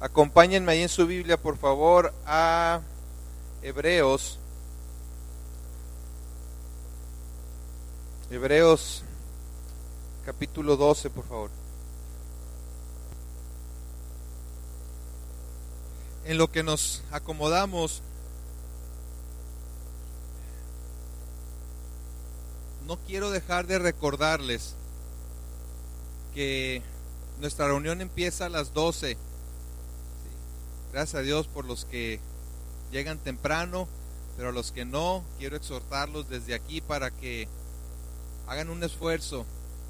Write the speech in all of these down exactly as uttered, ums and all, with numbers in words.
Acompáñenme ahí en su Biblia, por favor, a Hebreos. Hebreos capítulo doce, por favor. En lo que nos acomodamos, no quiero dejar de recordarles que nuestra reunión empieza a las doce. Gracias a Dios por los que llegan temprano, pero a los que no, quiero exhortarlos desde aquí para que hagan un esfuerzo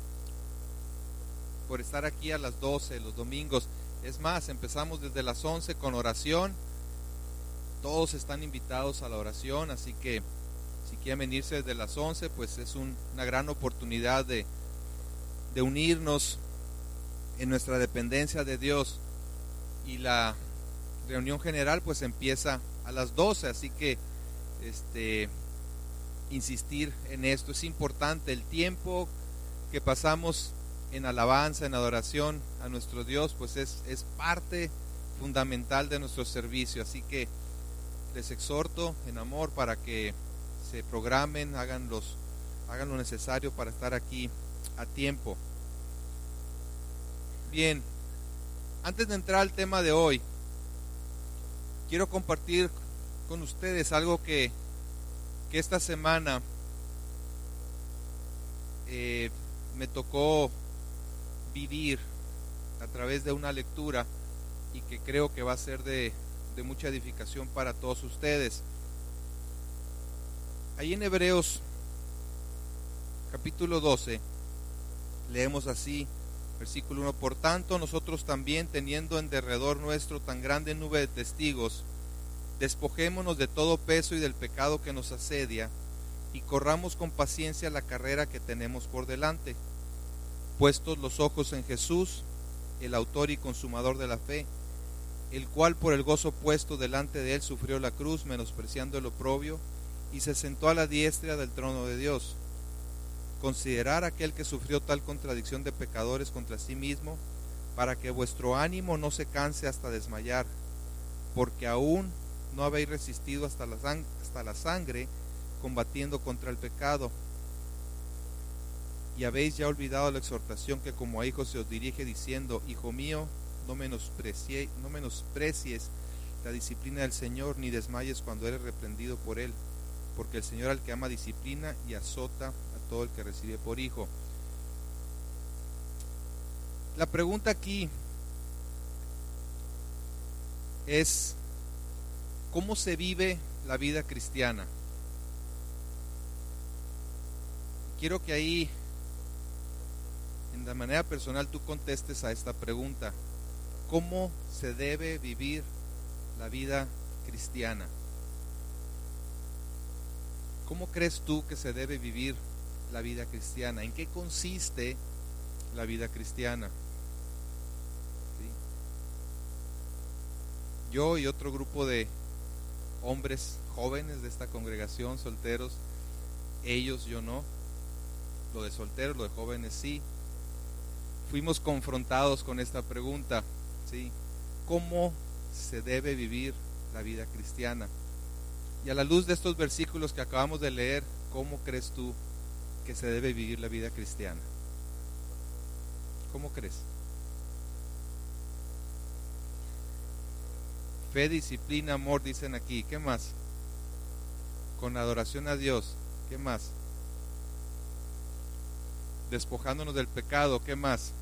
por estar aquí a las doce los domingos. Es más, empezamos desde las once con oración. Todos están invitados a la oración, así que si quieren venirse desde las once, pues es un, una gran oportunidad de, de unirnos en nuestra dependencia de Dios. Y la reunión general pues empieza a las doce, así que este insistir en esto es importante. El tiempo que pasamos en alabanza, en adoración a nuestro Dios, pues es, es parte fundamental de nuestro servicio, así que les exhorto en amor para que se programen, hagan, los, hagan lo necesario para estar aquí a tiempo. Bien, antes de entrar al tema de hoy, quiero compartir con ustedes algo que, que esta semana eh, me tocó vivir a través de una lectura y que creo que va a ser de, de mucha edificación para todos ustedes. Ahí en Hebreos capítulo doce leemos así, versículo uno: por tanto nosotros también, teniendo en derredor nuestro tan grande nube de testigos, despojémonos de todo peso y del pecado que nos asedia, y corramos con paciencia la carrera que tenemos por delante, puestos los ojos en Jesús, el autor y consumador de la fe, el cual por el gozo puesto delante de él sufrió la cruz, menospreciando el oprobio, y se sentó a la diestra del trono de Dios. Considerad aquel que sufrió tal contradicción de pecadores contra sí mismo, para que vuestro ánimo no se canse hasta desmayar, porque aún no habéis resistido hasta la, sang- hasta la sangre, combatiendo contra el pecado. Y habéis ya olvidado la exhortación que como a hijos se os dirige, diciendo: hijo mío, no menosprecie, no menosprecies la disciplina del Señor, ni desmayes cuando eres reprendido por él, porque el Señor al que ama disciplina y azota a todo el que recibe por hijo. La pregunta aquí es: ¿cómo se vive la vida cristiana? Quiero que ahí, de manera personal, tú contestes a esta pregunta: ¿cómo se debe vivir la vida cristiana? ¿Cómo crees tú que se debe vivir la vida cristiana? ¿En qué consiste la vida cristiana? ¿Sí? Yo y otro grupo de hombres jóvenes de esta congregación, solteros, ellos, yo no, lo de solteros, lo de jóvenes sí, fuimos confrontados con esta pregunta, ¿sí? ¿Cómo se debe vivir la vida cristiana? Y a la luz de estos versículos que acabamos de leer, ¿cómo crees tú que se debe vivir la vida cristiana? ¿Cómo crees? Fe, disciplina, amor, dicen aquí. ¿Qué más? Con adoración a Dios. ¿Qué más? Despojándonos del pecado. ¿Qué más?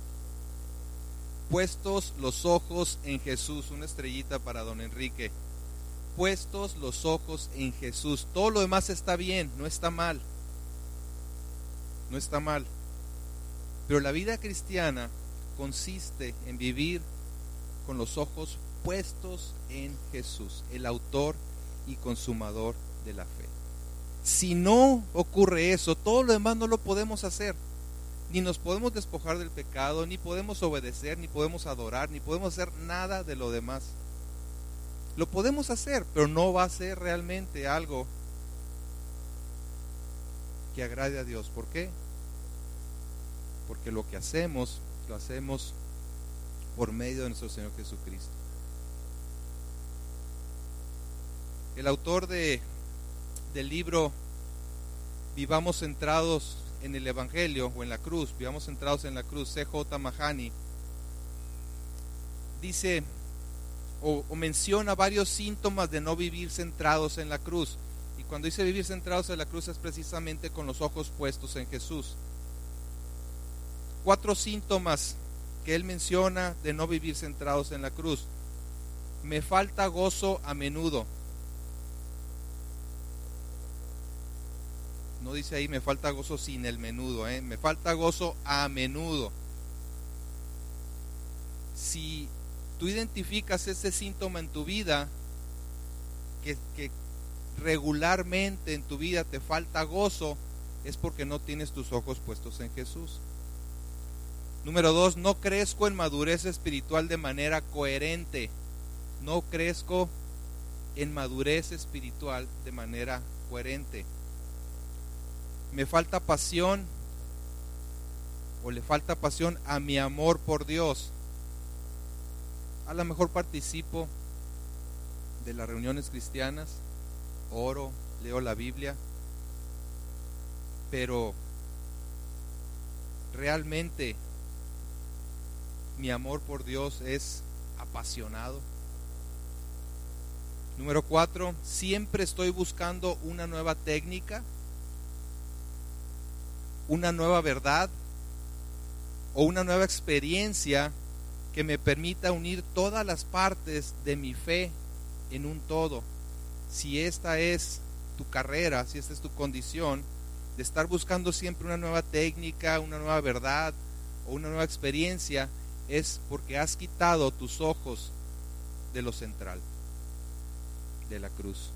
Puestos los ojos en Jesús. Una estrellita para don Enrique. Puestos los ojos en Jesús. Todo lo demás está bien, no está mal. No está mal. Pero la vida cristiana consiste en vivir con los ojos puestos en Jesús, el autor y consumador de la fe. Si no ocurre eso, todo lo demás no lo podemos hacer. Ni nos podemos despojar del pecado, ni podemos obedecer, ni podemos adorar, ni podemos hacer nada de lo demás. Lo podemos hacer, pero no va a ser realmente algo que agrade a Dios. ¿Por qué? Porque lo que hacemos, lo hacemos por medio de nuestro Señor Jesucristo. El autor de, del libro Vivamos centrados en el Evangelio o en la cruz, Vivamos centrados en la cruz, C J Mahani, dice o, o menciona varios síntomas de no vivir centrados en la cruz. Y cuando dice vivir centrados en la cruz es precisamente con los ojos puestos en Jesús. Cuatro síntomas que él menciona de no vivir centrados en la cruz. Me falta gozo a menudo. No dice ahí me falta gozo sin el menudo, ¿eh? Me falta gozo a menudo. Si tú identificas ese síntoma en tu vida, que, que regularmente en tu vida te falta gozo, es porque no tienes tus ojos puestos en Jesús. Número dos, no crezco en madurez espiritual de manera coherente. No crezco en madurez espiritual de manera coherente. Me falta pasión o le falta pasión a mi amor por Dios. A lo mejor participo de las reuniones cristianas, oro, leo la Biblia, pero realmente mi amor por Dios es apasionado. Número cuatro, siempre estoy buscando una nueva técnica, una nueva verdad o una nueva experiencia que me permita unir todas las partes de mi fe en un todo. Si esta es tu carrera, si esta es tu condición de estar buscando siempre una nueva técnica, una nueva verdad o una nueva experiencia, es porque has quitado tus ojos de lo central, de la cruz.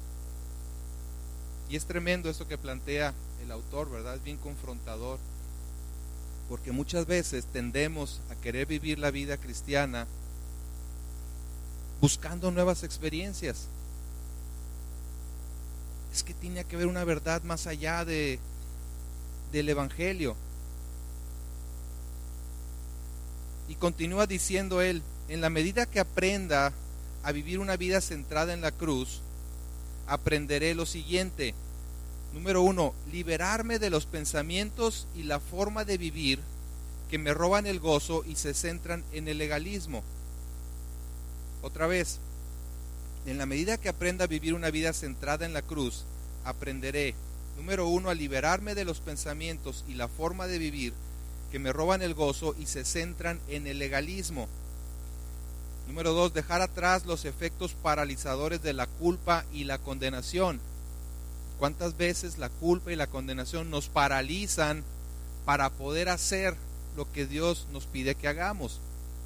Y es tremendo esto que plantea el autor, ¿verdad? Es bien confrontador, porque muchas veces tendemos a querer vivir la vida cristiana buscando nuevas experiencias. Es que tiene que haber una verdad más allá de, del Evangelio. Y continúa diciendo él, en la medida que aprenda a vivir una vida centrada en la cruz, aprenderé lo siguiente. Número uno, liberarme de los pensamientos y la forma de vivir que me roban el gozo y se centran en el legalismo. Otra vez, en la medida que aprenda a vivir una vida centrada en la cruz, aprenderé, número uno, a liberarme de los pensamientos y la forma de vivir que me roban el gozo y se centran en el legalismo. Número dos, dejar atrás los efectos paralizadores de la culpa y la condenación. ¿Cuántas veces la culpa y la condenación nos paralizan para poder hacer lo que Dios nos pide que hagamos?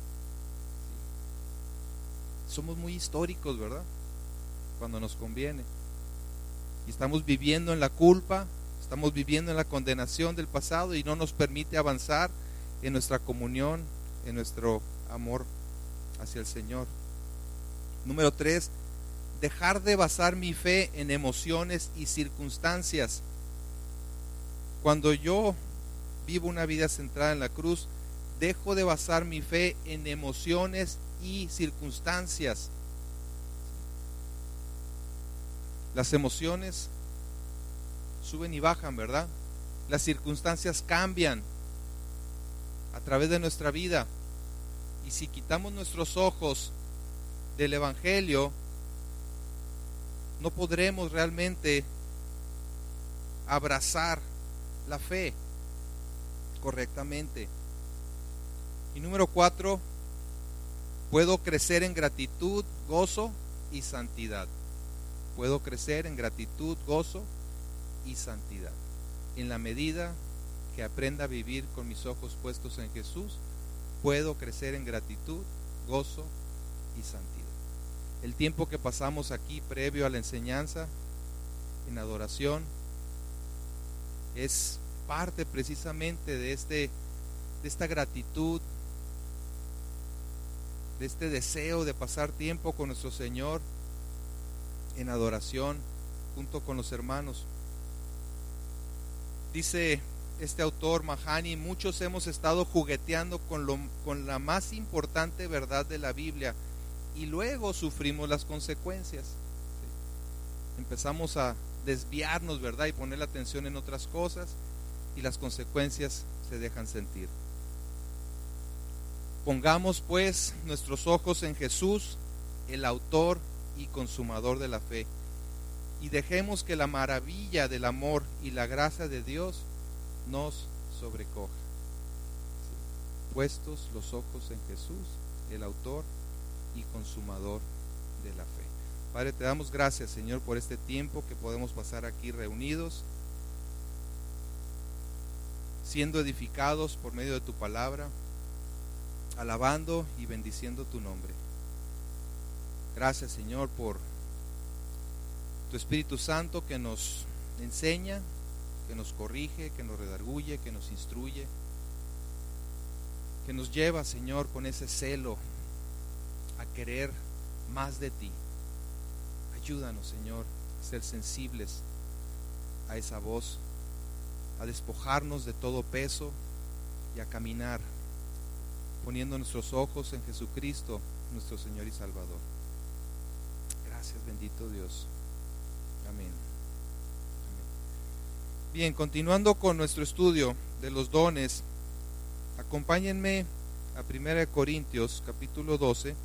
Somos muy históricos, ¿verdad? Cuando nos conviene. Y estamos viviendo en la culpa, estamos viviendo en la condenación del pasado y no nos permite avanzar en nuestra comunión, en nuestro amor hacia el Señor. Número tres, dejar de basar mi fe en emociones y circunstancias. Cuando yo vivo una vida centrada en la cruz, dejo de basar mi fe en emociones y circunstancias. Las emociones suben y bajan, ¿verdad? Las circunstancias cambian a través de nuestra vida. Y si quitamos nuestros ojos del Evangelio, no podremos realmente abrazar la fe correctamente. Y número cuatro, puedo crecer en gratitud, gozo y santidad. Puedo crecer en gratitud, gozo y santidad. En la medida que aprenda a vivir con mis ojos puestos en Jesús, puedo crecer en gratitud, gozo y santidad. El tiempo que pasamos aquí previo a la enseñanza, en adoración, es parte precisamente de, este, de esta gratitud, de este deseo de pasar tiempo con nuestro Señor en adoración junto con los hermanos. Dice este autor Mahani, muchos hemos estado jugueteando con, lo, con la más importante verdad de la Biblia y luego sufrimos las consecuencias. empezamos a desviarnos, ¿verdad? Y poner la atención en otras cosas y las consecuencias se dejan sentir. Pongamos pues nuestros ojos en Jesús, el autor y consumador de la fe, y dejemos que la maravilla del amor y la gracia de Dios nos sobrecoja. Puestos los ojos en Jesús, el autor y consumador de la fe. Padre, te damos gracias, Señor, por este tiempo que podemos pasar aquí reunidos, siendo edificados por medio de tu palabra, alabando y bendiciendo tu nombre. Gracias, Señor, por tu Espíritu Santo que nos enseña, que nos corrige, que nos redarguye, que nos instruye, que nos lleva, Señor, con ese celo a querer más de ti. Ayúdanos, Señor, a ser sensibles a esa voz, a despojarnos de todo peso y a caminar poniendo nuestros ojos en Jesucristo, nuestro Señor y Salvador. Gracias, bendito Dios. Amén. Amén. Bien, continuando con nuestro estudio de los dones, acompáñenme a primera de Corintios, capítulo doce.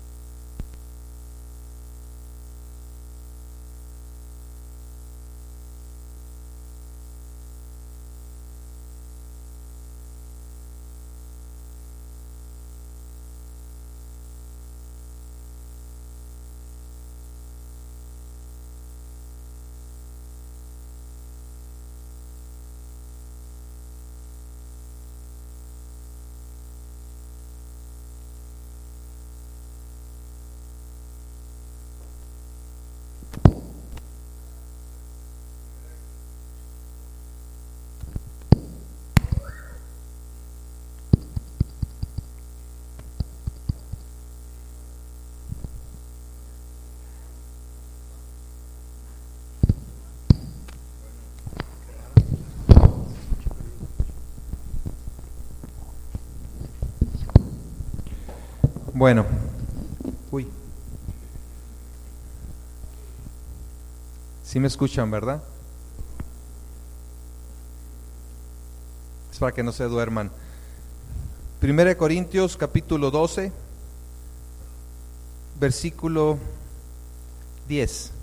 Bueno, uy, sí me escuchan, ¿verdad? Es para que no se duerman. Primera de Corintios, capítulo doce, versículo diez.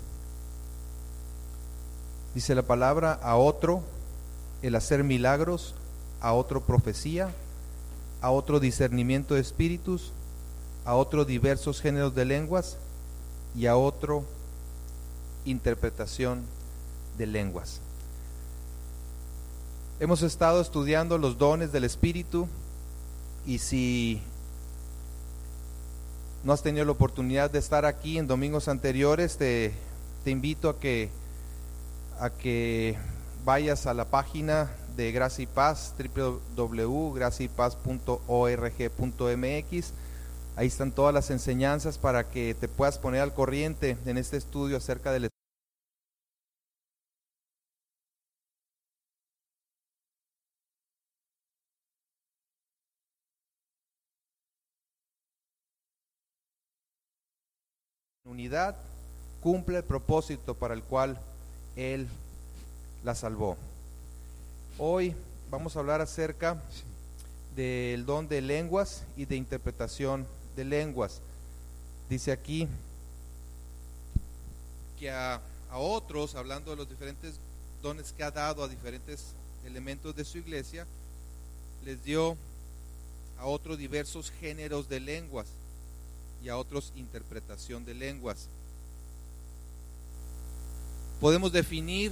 Dice la palabra: a otro el hacer milagros, a otro profecía, a otro discernimiento de espíritus, a otro diversos géneros de lenguas y a otro interpretación de lenguas. Hemos estado estudiando los dones del Espíritu, y si no has tenido la oportunidad de estar aquí en domingos anteriores, te, te invito a que, a que vayas a la página de Gracia y Paz, doble u doble u doble u punto gracia y paz punto org punto m x. Ahí están todas las enseñanzas para que te puedas poner al corriente en este estudio acerca del unidad, cumple el propósito para el cual Él la salvó. Hoy vamos a hablar acerca del don de lenguas y de interpretación de lenguas. Dice aquí que a, a otros, hablando de los diferentes dones que ha dado a diferentes elementos de su iglesia, les dio a otros diversos géneros de lenguas y a otros interpretación de lenguas. Podemos definir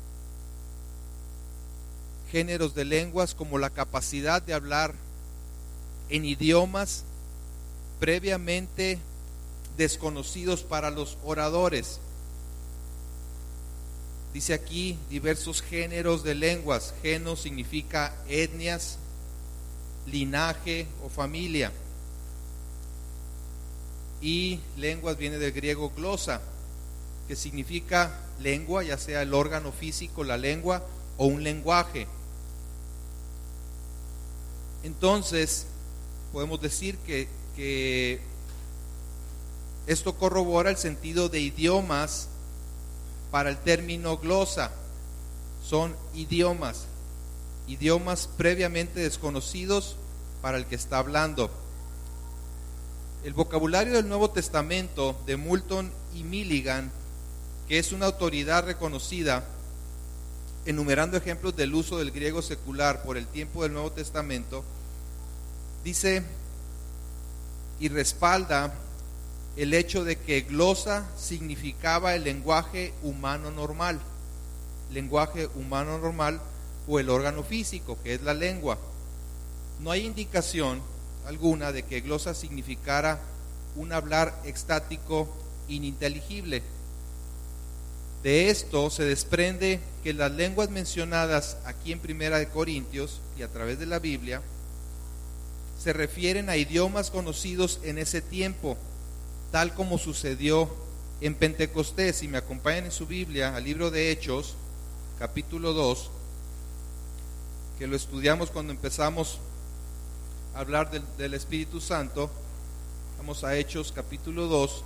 géneros de lenguas como la capacidad de hablar en idiomas previamente desconocidos para los oradores. Dice aquí diversos géneros de lenguas. Geno significa etnias, linaje o familia. Y lenguas viene del griego glosa, que significa lengua, ya sea el órgano físico, la lengua, o un lenguaje. Entonces, podemos decir que, que esto corrobora el sentido de idiomas para el término glosa. Son idiomas, idiomas previamente desconocidos para el que está hablando. El vocabulario del Nuevo Testamento de Moulton y Milligan, que es una autoridad reconocida, enumerando ejemplos del uso del griego secular por el tiempo del Nuevo Testamento, dice y respalda el hecho de que glosa significaba el lenguaje humano normal, lenguaje humano normal o el órgano físico, que es la lengua. No hay indicación alguna de que glosa significara un hablar extático ininteligible. De esto se desprende que las lenguas mencionadas aquí en Primera de Corintios y a través de la Biblia se refieren a idiomas conocidos en ese tiempo, tal como sucedió en Pentecostés. Si me acompañan en su Biblia al libro de Hechos, capítulo dos, que lo estudiamos cuando empezamos a hablar del, del Espíritu Santo. Vamos a Hechos, capítulo dos.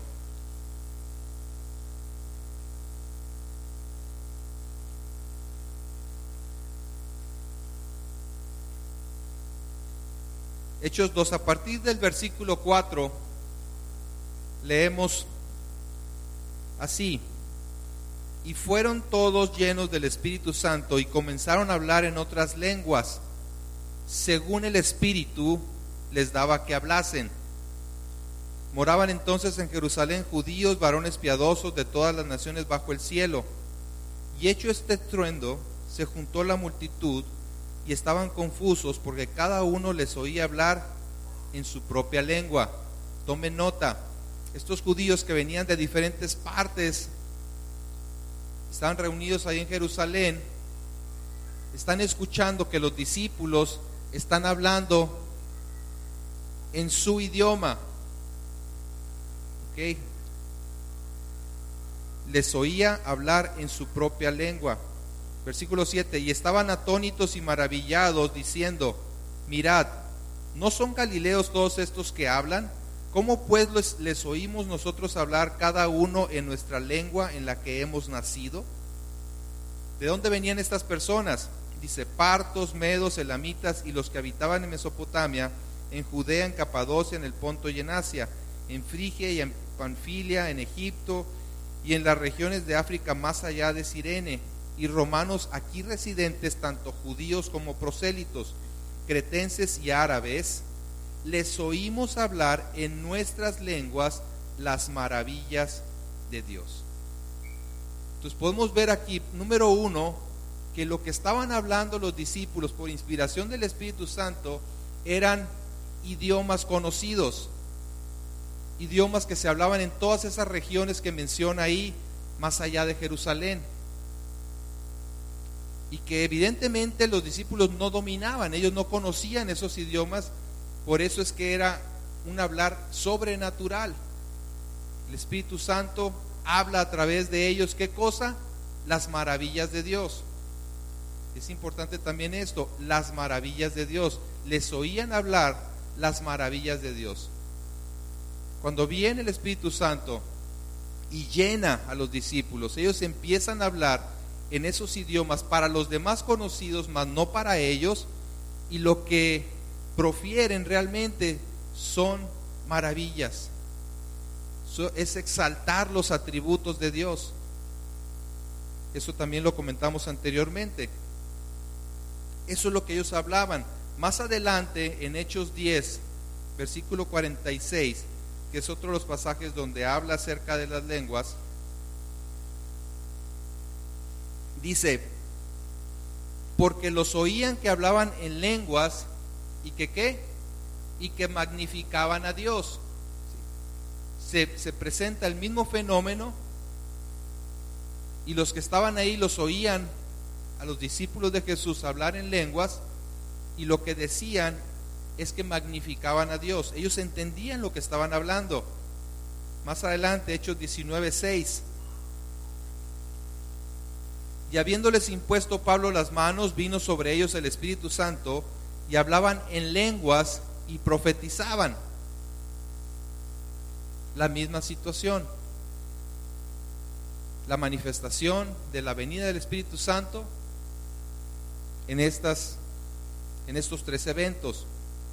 Hechos dos, a partir del versículo cuatro, leemos así: y fueron todos llenos del Espíritu Santo y comenzaron a hablar en otras lenguas, según el Espíritu les daba que hablasen. Moraban entonces en Jerusalén judíos, varones piadosos de todas las naciones bajo el cielo. Y hecho este estruendo, se juntó la multitud y estaban confusos porque cada uno les oía hablar en su propia lengua. Tomen nota, estos judíos que venían de diferentes partes, estaban reunidos ahí en Jerusalén, están escuchando que los discípulos están hablando en su idioma. ¿Ok? Les oía hablar en su propia lengua. Versículo siete, y estaban atónitos y maravillados, diciendo: mirad, ¿no son galileos todos estos que hablan? ¿Cómo pues les, les oímos nosotros hablar cada uno en nuestra lengua en la que hemos nacido? ¿De dónde venían estas personas? Dice: partos, medos, elamitas y los que habitaban en Mesopotamia, en Judea, en Capadocia, en el Ponto y en Asia, en Frigia y en Panfilia, en Egipto y en las regiones de África más allá de Cirene, y romanos aquí residentes, tanto judíos como prosélitos, cretenses y árabes. Les oímos hablar en nuestras lenguas las maravillas de Dios. Entonces podemos ver aquí, número uno, que lo que estaban hablando los discípulos por inspiración del Espíritu Santo eran idiomas conocidos, idiomas que se hablaban en todas esas regiones que menciona ahí, más allá de Jerusalén, y que evidentemente los discípulos no dominaban, ellos no conocían esos idiomas. Por eso es que era un hablar sobrenatural. El Espíritu Santo habla a través de ellos, ¿qué cosa? Las maravillas de Dios. Es importante también esto, las maravillas de Dios. Les oían hablar las maravillas de Dios. Cuando viene el Espíritu Santo y llena a los discípulos, ellos empiezan a hablar en esos idiomas para los demás conocidos, mas no para ellos, y lo que profieren realmente son maravillas. Es exaltar los atributos de Dios. Eso también lo comentamos anteriormente. Eso es lo que ellos hablaban. Más adelante, en Hechos diez, versículo cuarenta y seis, que es otro de los pasajes donde habla acerca de las lenguas, dice: porque los oían que hablaban en lenguas y que qué, y que magnificaban a Dios. Se, se presenta el mismo fenómeno, y los que estaban ahí los oían a los discípulos de Jesús hablar en lenguas, y lo que decían es que magnificaban a Dios. Ellos entendían lo que estaban hablando. Más adelante, Hechos diecinueve seis, y habiéndoles impuesto Pablo las manos, vino sobre ellos el Espíritu Santo, y hablaban en lenguas y profetizaban. La misma situación. la manifestación de la venida del Espíritu Santo en estas, en estos tres eventos.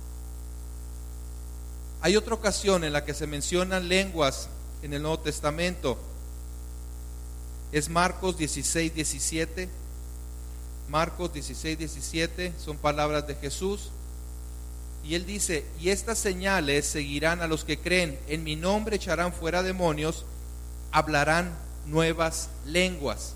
Hay otra ocasión en la que se mencionan lenguas en el Nuevo Testamento. Es Marcos dieciséis, diecisiete. Marcos dieciséis, diecisiete son palabras de Jesús. Y él dice: y estas señales seguirán a los que creen. En mi nombre echarán fuera demonios, hablarán nuevas lenguas.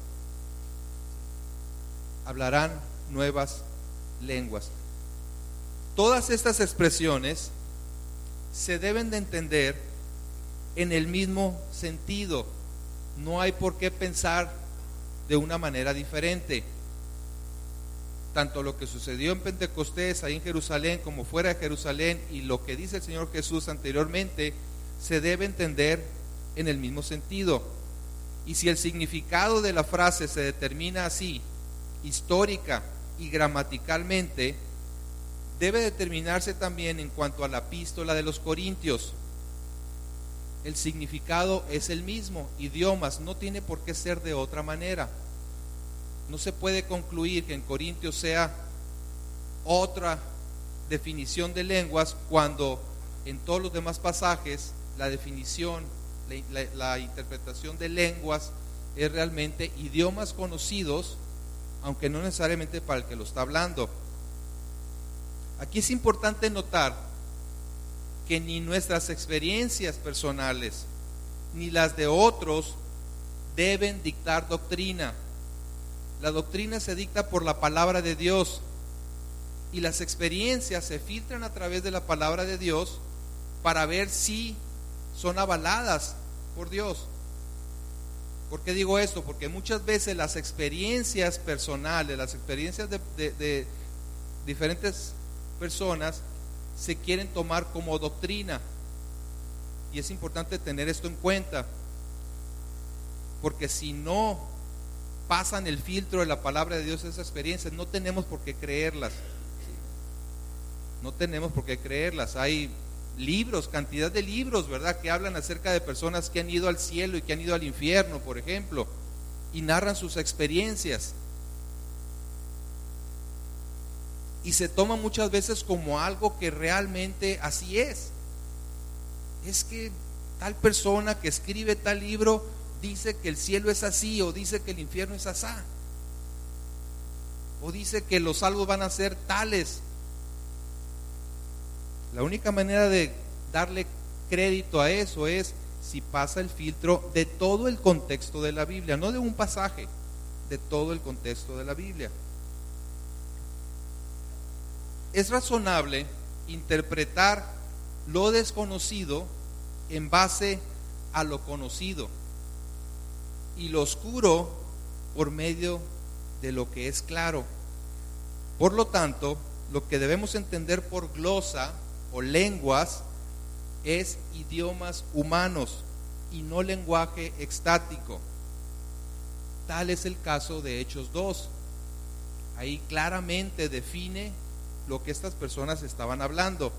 Hablarán nuevas lenguas. Todas estas expresiones se deben de entender en el mismo sentido. No hay por qué pensar de una manera diferente. Tanto lo que sucedió en Pentecostés, ahí en Jerusalén, como fuera de Jerusalén, y lo que dice el Señor Jesús anteriormente, se debe entender en el mismo sentido. Y si el significado de la frase se determina así, histórica y gramaticalmente, debe determinarse también en cuanto a la epístola de los Corintios. El significado es el mismo, idiomas, no tiene por qué ser de otra manera. No se puede concluir que en Corintios sea otra definición de lenguas cuando en todos los demás pasajes la definición, la, la, la interpretación de lenguas es realmente idiomas conocidos, aunque no necesariamente para el que lo está hablando. Aquí es importante notar que ni nuestras experiencias personales ni las de otros deben dictar doctrina. La doctrina se dicta por la palabra de Dios, y las experiencias se filtran a través de la palabra de Dios para ver si son avaladas por Dios. ¿Por qué digo esto? Porque muchas veces las experiencias personales, las experiencias de, de, de diferentes personas se quieren tomar como doctrina, y es importante tener esto en cuenta, porque si no pasan el filtro de la palabra de Dios esas experiencias, no tenemos por qué creerlas. No tenemos por qué creerlas. Hay libros, cantidad de libros, ¿verdad?, que hablan acerca de personas que han ido al cielo y que han ido al infierno, por ejemplo, y narran sus experiencias. Y se toma muchas veces como algo que realmente así es. Es que tal persona que escribe tal libro dice que el cielo es así, o dice que el infierno es asá, o dice que los salvos van a ser tales. La única manera de darle crédito a eso es si pasa el filtro de todo el contexto de la Biblia, no de un pasaje, de todo el contexto de la Biblia. Es razonable interpretar lo desconocido en base a lo conocido, y lo oscuro por medio de lo que es claro. Por lo tanto, lo que debemos entender por glosa o lenguas es idiomas humanos y no lenguaje extático. Tal es el caso de Hechos dos. Ahí claramente define lo que estas personas estaban hablando.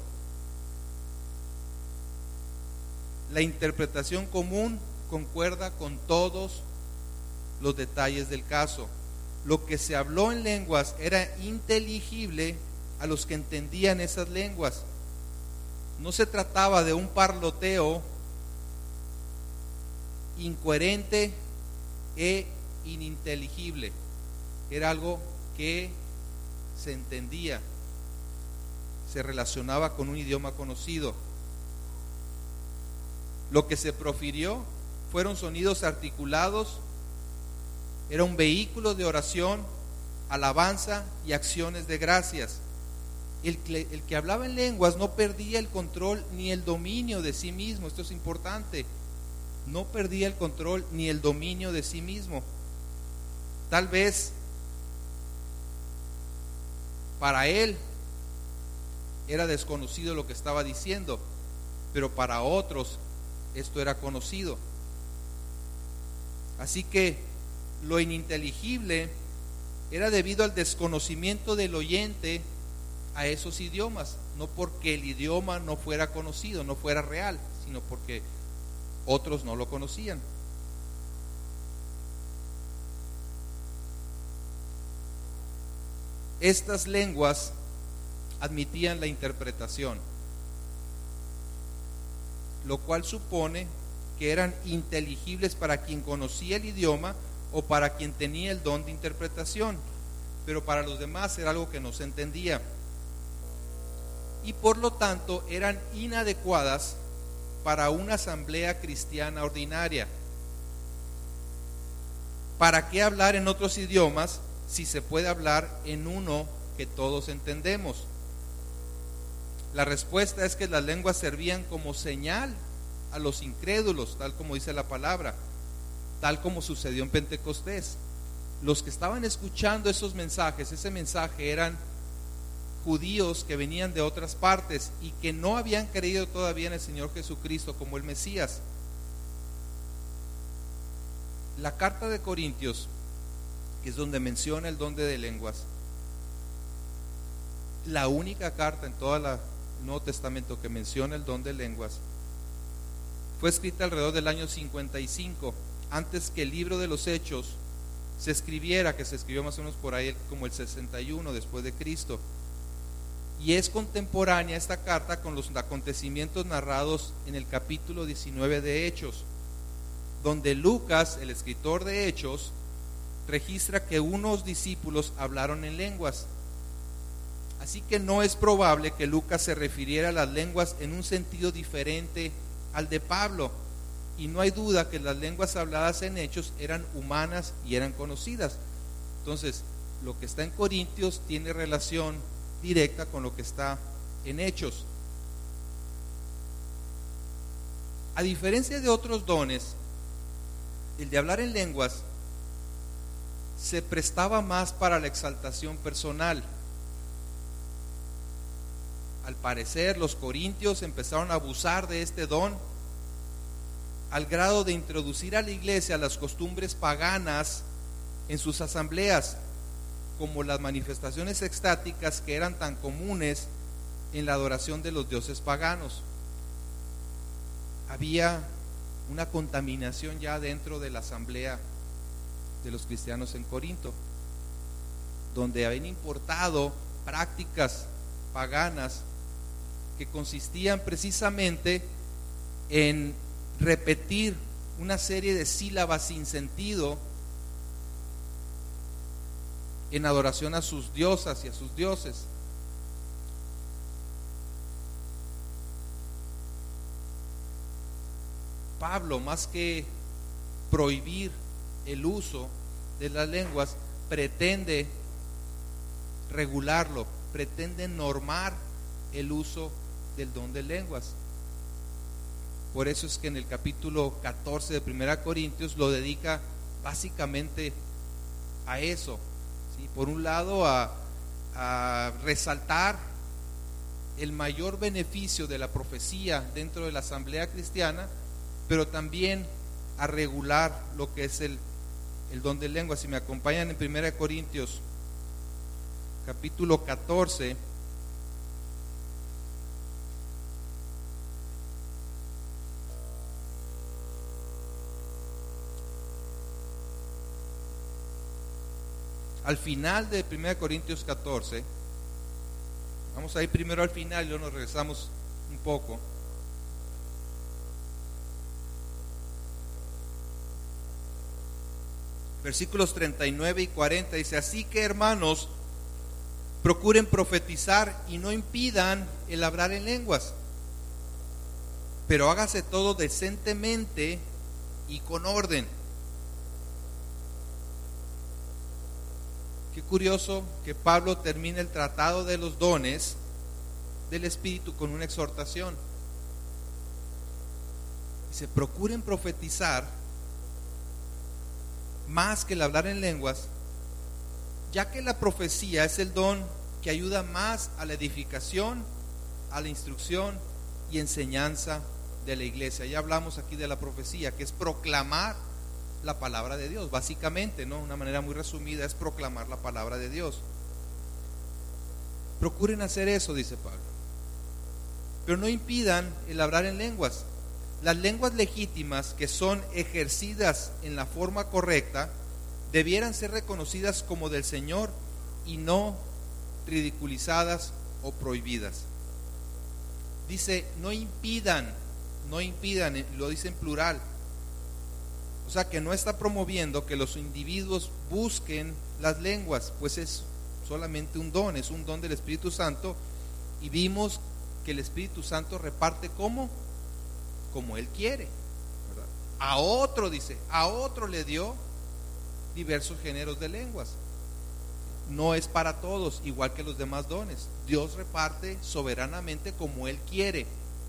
La interpretación común concuerda con todos los detalles del caso. Lo que se habló en lenguas era inteligible a los que entendían esas lenguas. No se trataba de un parloteo incoherente e ininteligible. Era algo que se entendía, se relacionaba con un idioma conocido. Lo que se profirió fueron sonidos articulados, era un vehículo de oración, alabanza y acciones de gracias. El que, el que hablaba en lenguas no perdía el control ni el dominio de sí mismo. Esto es importante. No perdía el control ni el dominio de sí mismo. Tal vez para él era desconocido lo que estaba diciendo, pero para otros esto era conocido. Así que lo ininteligible era debido al desconocimiento del oyente a esos idiomas, no porque el idioma no fuera conocido, no fuera real, sino porque otros no lo conocían. estas lenguas admitían la interpretación, lo cual supone que eran inteligibles para quien conocía el idioma o para quien tenía el don de interpretación, pero para los demás era algo que no se entendía, y por lo tanto eran inadecuadas para una asamblea cristiana ordinaria. ¿Para qué hablar en otros idiomas si se puede hablar en uno que todos entendemos? La respuesta es que las lenguas servían como señal a los incrédulos, tal como dice la palabra, tal como sucedió en Pentecostés. Los que estaban escuchando esos mensajes, ese mensaje eran judíos que venían de otras partes y que no habían creído todavía en el Señor Jesucristo como el Mesías. La carta de Corintios, que es donde menciona el don de lenguas, la única carta en todo el Nuevo Testamento que menciona el don de lenguas, fue escrita alrededor del año cincuenta y cinco, antes que el libro de los Hechos se escribiera, que se escribió más o menos por ahí como el sesenta y uno después de Cristo, y es contemporánea esta carta con los acontecimientos narrados en el capítulo diecinueve de Hechos, donde Lucas, el escritor de Hechos, registra que unos discípulos hablaron en lenguas. Así que no es probable que Lucas se refiriera a las lenguas en un sentido diferente al de Pablo, y no hay duda que las lenguas habladas en Hechos eran humanas y eran conocidas. Entonces, lo que está en Corintios tiene relación directa con lo que está en Hechos. A diferencia de otros dones, el de hablar en lenguas se prestaba más para la exaltación personal. Al parecer, los corintios empezaron a abusar de este don al grado de introducir a la iglesia las costumbres paganas en sus asambleas, como las manifestaciones extáticas que eran tan comunes en la adoración de los dioses paganos. Había una contaminación ya dentro de la asamblea de los cristianos en Corinto, donde habían importado prácticas paganas que consistían precisamente en repetir una serie de sílabas sin sentido en adoración a sus diosas y a sus dioses. Pablo, más que prohibir el uso de las lenguas, pretende regularlo, pretende normar el uso del don de lenguas. Por eso es que en el capítulo catorce de Primera Corintios lo dedica básicamente a eso, ¿sí? Por un lado a, a resaltar el mayor beneficio de la profecía dentro de la asamblea cristiana, pero también a regular lo que es el, el don de lenguas. Si me acompañan en Primera Corintios capítulo catorce, al final de Primera Corintios catorce, vamos a ir primero al final y luego nos regresamos un poco. Versículos treinta y nueve y cuarenta dice: así que, hermanos, procuren profetizar y no impidan el hablar en lenguas, pero hágase todo decentemente y con orden. Qué curioso que Pablo termine el tratado de los dones del Espíritu con una exhortación. Dice: procuren profetizar más que el hablar en lenguas, ya que la profecía es el don que ayuda más a la edificación, a la instrucción y enseñanza de la iglesia. Ya hablamos aquí de la profecía, que es proclamar la palabra de Dios, básicamente, ¿no? Una manera muy resumida es proclamar la palabra de Dios. Procuren hacer eso, dice Pablo, pero no impidan el hablar en lenguas. Las lenguas legítimas, que son ejercidas en la forma correcta, debieran ser reconocidas como del Señor y no ridiculizadas o prohibidas. Dice, no impidan, no impidan, lo dice en plural. O sea que no está promoviendo que los individuos busquen las lenguas, pues es solamente un don, es un don del Espíritu Santo, y vimos que el Espíritu Santo reparte como, como Él quiere, ¿verdad? A otro, dice, a otro le dio diversos géneros de lenguas. No es para todos, igual que los demás dones. Dios reparte soberanamente como Él quiere.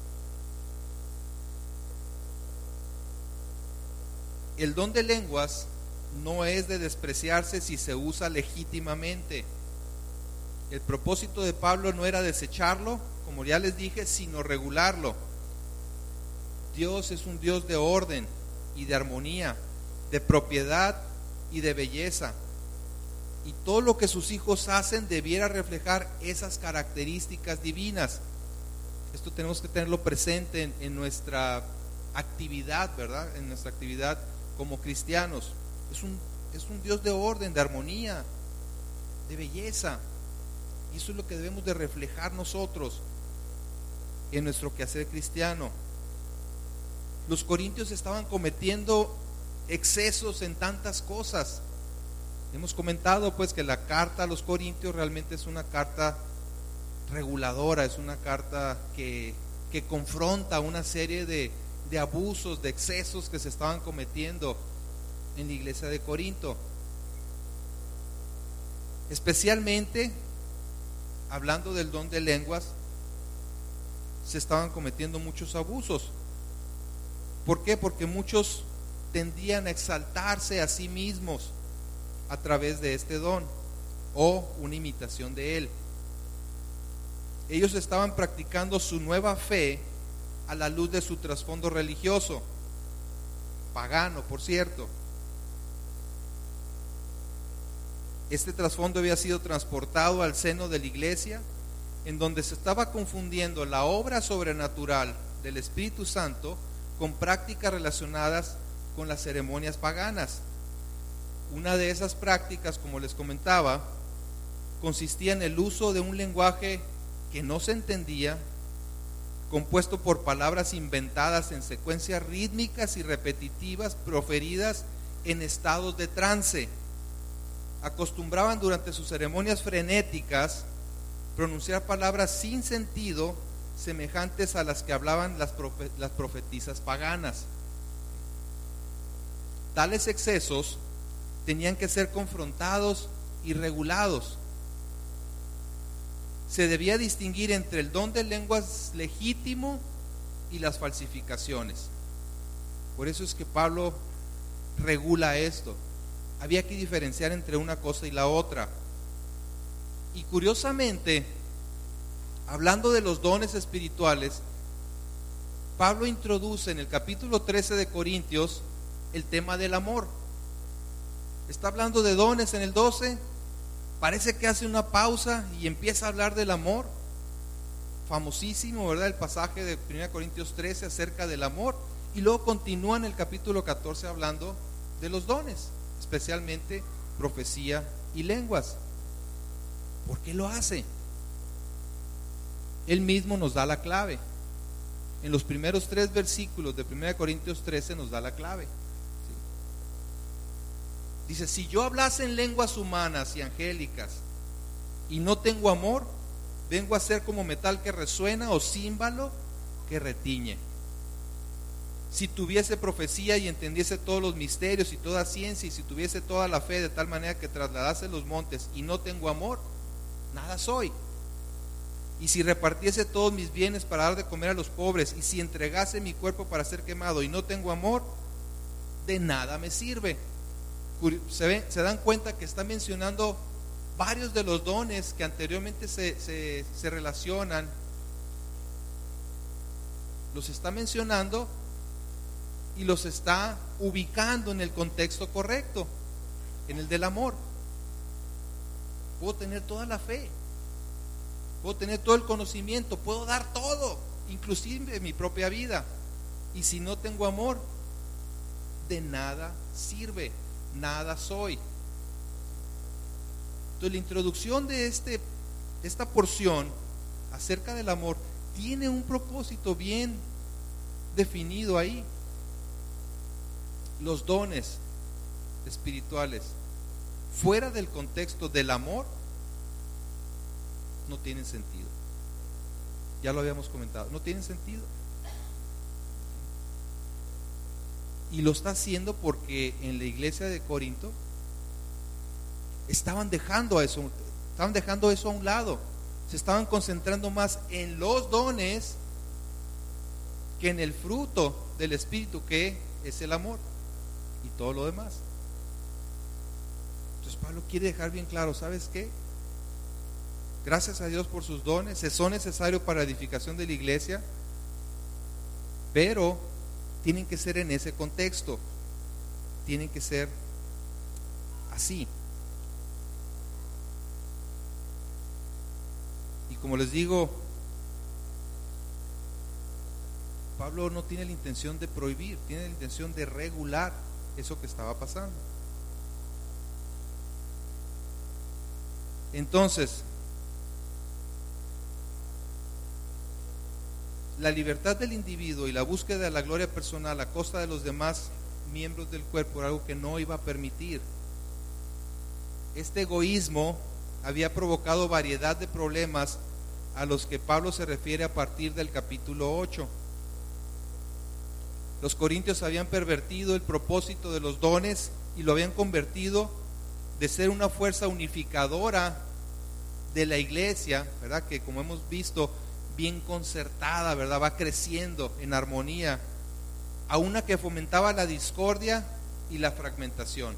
El don de lenguas no es de despreciarse si se usa legítimamente. El propósito de Pablo no era desecharlo, como ya les dije, sino regularlo. Dios es un Dios de orden y de armonía, de propiedad y de belleza. Y todo lo que sus hijos hacen debiera reflejar esas características divinas. Esto tenemos que tenerlo presente en, en nuestra actividad, ¿verdad? En nuestra actividad como cristianos. Es un, es un Dios de orden, de armonía, de belleza. Y eso es lo que debemos de reflejar nosotros en nuestro quehacer cristiano. Los corintios estaban cometiendo excesos en tantas cosas. Hemos comentado pues que la carta a los corintios realmente es una carta reguladora, es una carta que, que confronta una serie de, de abusos, de excesos que se estaban cometiendo en la iglesia de Corinto. Especialmente hablando del don de lenguas, se estaban cometiendo muchos abusos. ¿Por qué? Porque muchos tendían a exaltarse a sí mismos a través de este don o una imitación de él. Ellos estaban practicando su nueva fe a la luz de su trasfondo religioso, pagano, por cierto. Este trasfondo había sido transportado al seno de la iglesia, en donde se estaba confundiendo la obra sobrenatural del Espíritu Santo con prácticas relacionadas con las ceremonias paganas. Una de esas prácticas, como les comentaba, consistía en el uso de un lenguaje que no se entendía, compuesto por palabras inventadas en secuencias rítmicas y repetitivas, proferidas en estados de trance. Acostumbraban durante sus ceremonias frenéticas pronunciar palabras sin sentido, semejantes a las que hablaban las, profe- las profetisas paganas. Tales excesos tenían que ser confrontados y regulados. Se debía distinguir entre el don de lenguas legítimo y las falsificaciones. Por eso es que Pablo regula esto. Había que diferenciar entre una cosa y la otra. Y curiosamente, hablando de los dones espirituales, Pablo introduce en el capítulo trece de Corintios el tema del amor. Está hablando de dones en el doce, parece que hace una pausa y empieza a hablar del amor. Famosísimo, ¿verdad? El pasaje de primera Corintios trece acerca del amor. Y luego continúa en el capítulo catorce hablando de los dones, especialmente profecía y lenguas. ¿Por qué lo hace? Él mismo nos da la clave. En los primeros tres versículos de primera Corintios trece nos da la clave. ¿Sí? Dice, si yo hablase en lenguas humanas y angélicas y no tengo amor, vengo a ser como metal que resuena o címbalo que retiñe. Si tuviese profecía y entendiese todos los misterios y toda ciencia, y si tuviese toda la fe de tal manera que trasladase los montes y no tengo amor, nada soy. Y si repartiese todos mis bienes para dar de comer a los pobres, y si entregase mi cuerpo para ser quemado y no tengo amor, de nada me sirve. Se, ven, se dan cuenta que está mencionando varios de los dones que anteriormente se, se, se relacionan. Los está mencionando y los está ubicando en el contexto correcto, en el del amor. Puedo tener toda la fe, puedo tener todo el conocimiento, puedo dar todo, inclusive mi propia vida, y si no tengo amor, de nada sirve, nada soy. Entonces la introducción de este esta porción acerca del amor tiene un propósito bien definido ahí. Los dones espirituales fuera del contexto del amor no tienen sentido. Ya lo habíamos comentado, no tienen sentido. Y lo está haciendo porque en la iglesia de Corinto estaban dejando eso, estaban dejando eso a un lado. Se estaban concentrando más en los dones que en el fruto del Espíritu, que es el amor y todo lo demás. Entonces Pablo quiere dejar bien claro, ¿sabes qué? Gracias a Dios por sus dones, son necesarios para la edificación de la iglesia, pero tienen que ser en ese contexto, tienen que ser así. Y como les digo, Pablo no tiene la intención de prohibir, tiene la intención de regular eso que estaba pasando. Entonces, la libertad del individuo y la búsqueda de la gloria personal a costa de los demás miembros del cuerpo era algo que no iba a permitir. Este egoísmo había provocado variedad de problemas a los que Pablo se refiere a partir del capítulo ocho. Los corintios habían pervertido el propósito de los dones y lo habían convertido de ser una fuerza unificadora de la iglesia, ¿verdad? Que como hemos visto, bien concertada, ¿verdad? Va creciendo en armonía, a una que fomentaba la discordia y la fragmentación.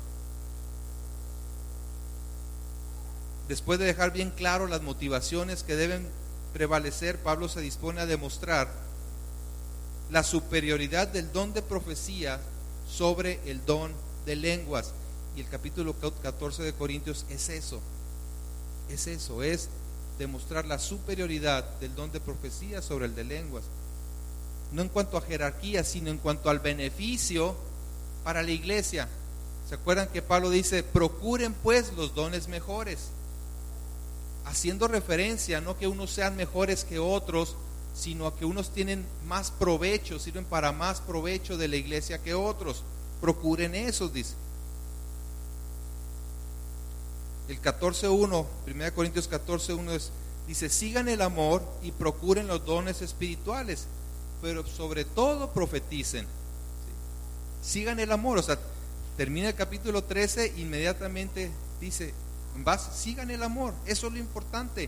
Después de dejar bien claro las motivaciones que deben prevalecer, Pablo se dispone a demostrar la superioridad del don de profecía sobre el don de lenguas. Y el capítulo catorce de Corintios es eso, es eso, es demostrar la superioridad del don de profecía sobre el de lenguas, no en cuanto a jerarquía, sino en cuanto al beneficio para la iglesia. ¿Se acuerdan que Pablo dice, procuren pues los dones mejores? Haciendo referencia, no que unos sean mejores que otros, sino a que unos tienen más provecho, sirven para más provecho de la iglesia que otros. Procuren eso, dice. El catorce uno, primera Corintios catorce uno es, dice, sigan el amor y procuren los dones espirituales, pero sobre todo profeticen. ¿Sí? Sigan el amor, o sea, termina el capítulo trece, inmediatamente dice, vas, sigan el amor, eso es lo importante.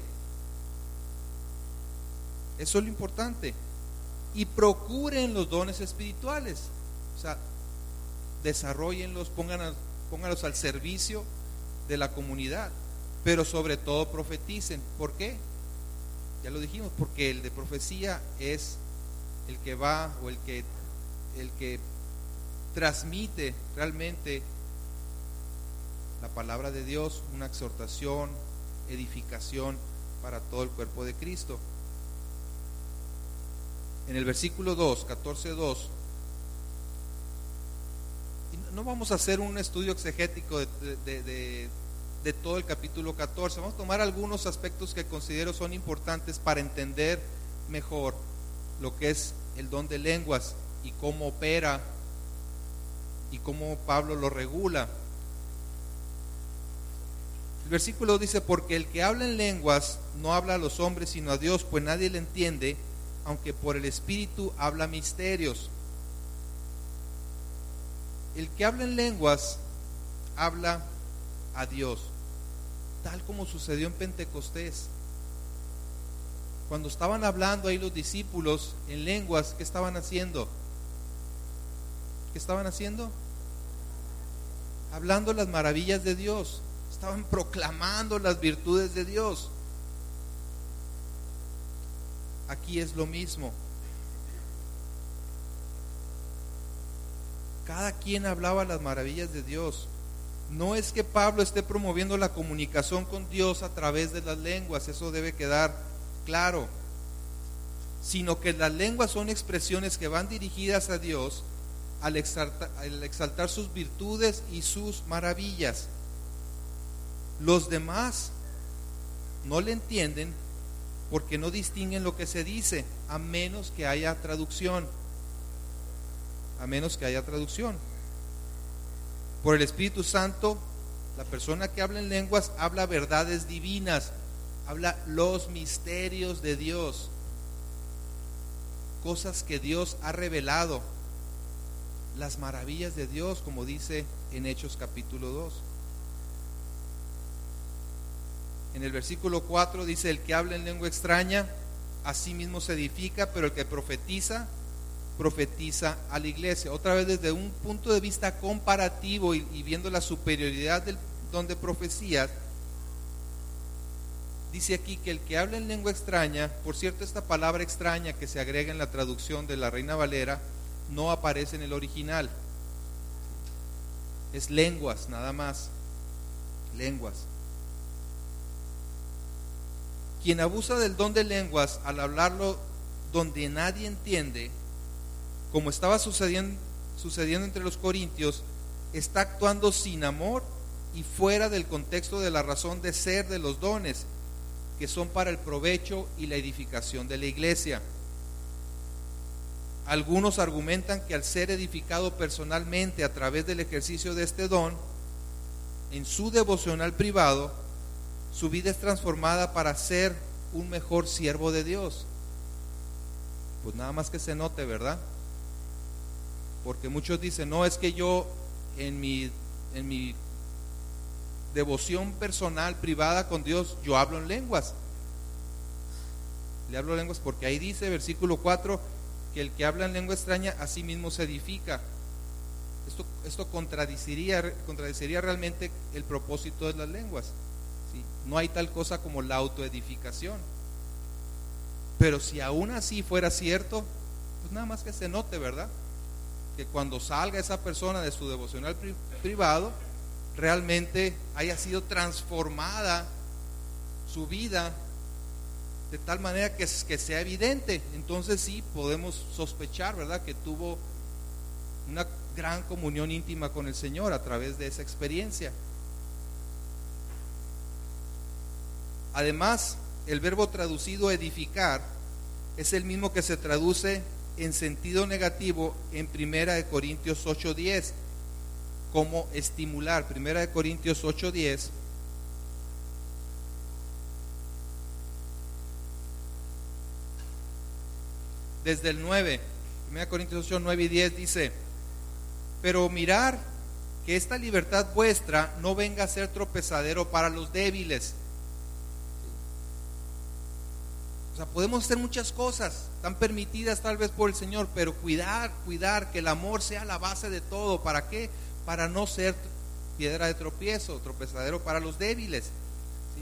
Eso es lo importante. Y procuren los dones espirituales, o sea, desarrollenlos, pónganlos, pónganlos al servicio de la comunidad, pero sobre todo profeticen. ¿Por qué? Ya lo dijimos, porque el de profecía es el que va o el que el que transmite realmente la palabra de Dios, una exhortación, edificación para todo el cuerpo de Cristo. En el versículo dos, catorce dos, no vamos a hacer un estudio exegético de, de, de, de todo el capítulo catorce, vamos a tomar algunos aspectos que considero son importantes para entender mejor lo que es el don de lenguas y cómo opera y cómo Pablo lo regula. El versículo dice, porque el que habla en lenguas no habla a los hombres sino a Dios, pues nadie le entiende, aunque por el Espíritu habla misterios. El que habla en lenguas habla a Dios, tal como sucedió en Pentecostés. Cuando estaban hablando ahí los discípulos en lenguas, ¿qué estaban haciendo? ¿Qué estaban haciendo? Hablando las maravillas de Dios, estaban proclamando las virtudes de Dios. Aquí es lo mismo. Cada quien hablaba las maravillas de Dios. No es que Pablo esté promoviendo la comunicación con Dios a través de las lenguas, eso debe quedar claro, sino que las lenguas son expresiones que van dirigidas a Dios al exaltar, al exaltar sus virtudes y sus maravillas. Los demás no le entienden porque no distinguen lo que se dice, a menos que haya traducción. A menos que haya traducción. Por el Espíritu Santo, la persona que habla en lenguas habla verdades divinas, habla los misterios de Dios, cosas que Dios ha revelado, las maravillas de Dios, como dice en Hechos capítulo dos. En el versículo cuatro dice: el que habla en lengua extraña a sí mismo se edifica, pero el que profetiza, profetiza a la iglesia. Otra vez, desde un punto de vista comparativo y, y viendo la superioridad del don de profecías, dice aquí que el que habla en lengua extraña, por cierto, esta palabra extraña que se agrega en la traducción de la Reina Valera no aparece en el original, es lenguas, nada más, lenguas. Quien abusa del don de lenguas al hablarlo donde nadie entiende, como estaba sucediendo, sucediendo entre los corintios, está actuando sin amor y fuera del contexto de la razón de ser de los dones, que son para el provecho y la edificación de la iglesia. Algunos argumentan que al ser edificado personalmente a través del ejercicio de este don, en su devocional privado, su vida es transformada para ser un mejor siervo de Dios. Pues nada más que se note, ¿verdad? Porque muchos dicen: no, es que yo en mi, en mi devoción personal, privada con Dios, yo hablo en lenguas. Le hablo en lenguas porque ahí dice, versículo cuatro, que el que habla en lengua extraña a sí mismo se edifica. Esto, esto contradeciría, contradeciría realmente el propósito de las lenguas. ¿Sí? No hay tal cosa como la autoedificación. Pero si aún así fuera cierto, pues nada más que se note, ¿verdad? Que cuando salga esa persona de su devocional pri- privado, realmente haya sido transformada su vida de tal manera que, que sea evidente. Entonces sí podemos sospechar, ¿verdad?, que tuvo una gran comunión íntima con el Señor a través de esa experiencia. Además, el verbo traducido edificar es el mismo que se traduce en sentido negativo en Primera de Corintios ocho diez como estimular. Primera de Corintios ocho diez. Desde el nueve, Primera de Corintios ocho, nueve y diez dice: pero mirar que esta libertad vuestra no venga a ser tropezadero para los débiles. O sea, podemos hacer muchas cosas, están permitidas tal vez por el Señor, pero cuidar, cuidar que el amor sea la base de todo. ¿Para qué? Para no ser piedra de tropiezo, tropezadero para los débiles. ¿Sí?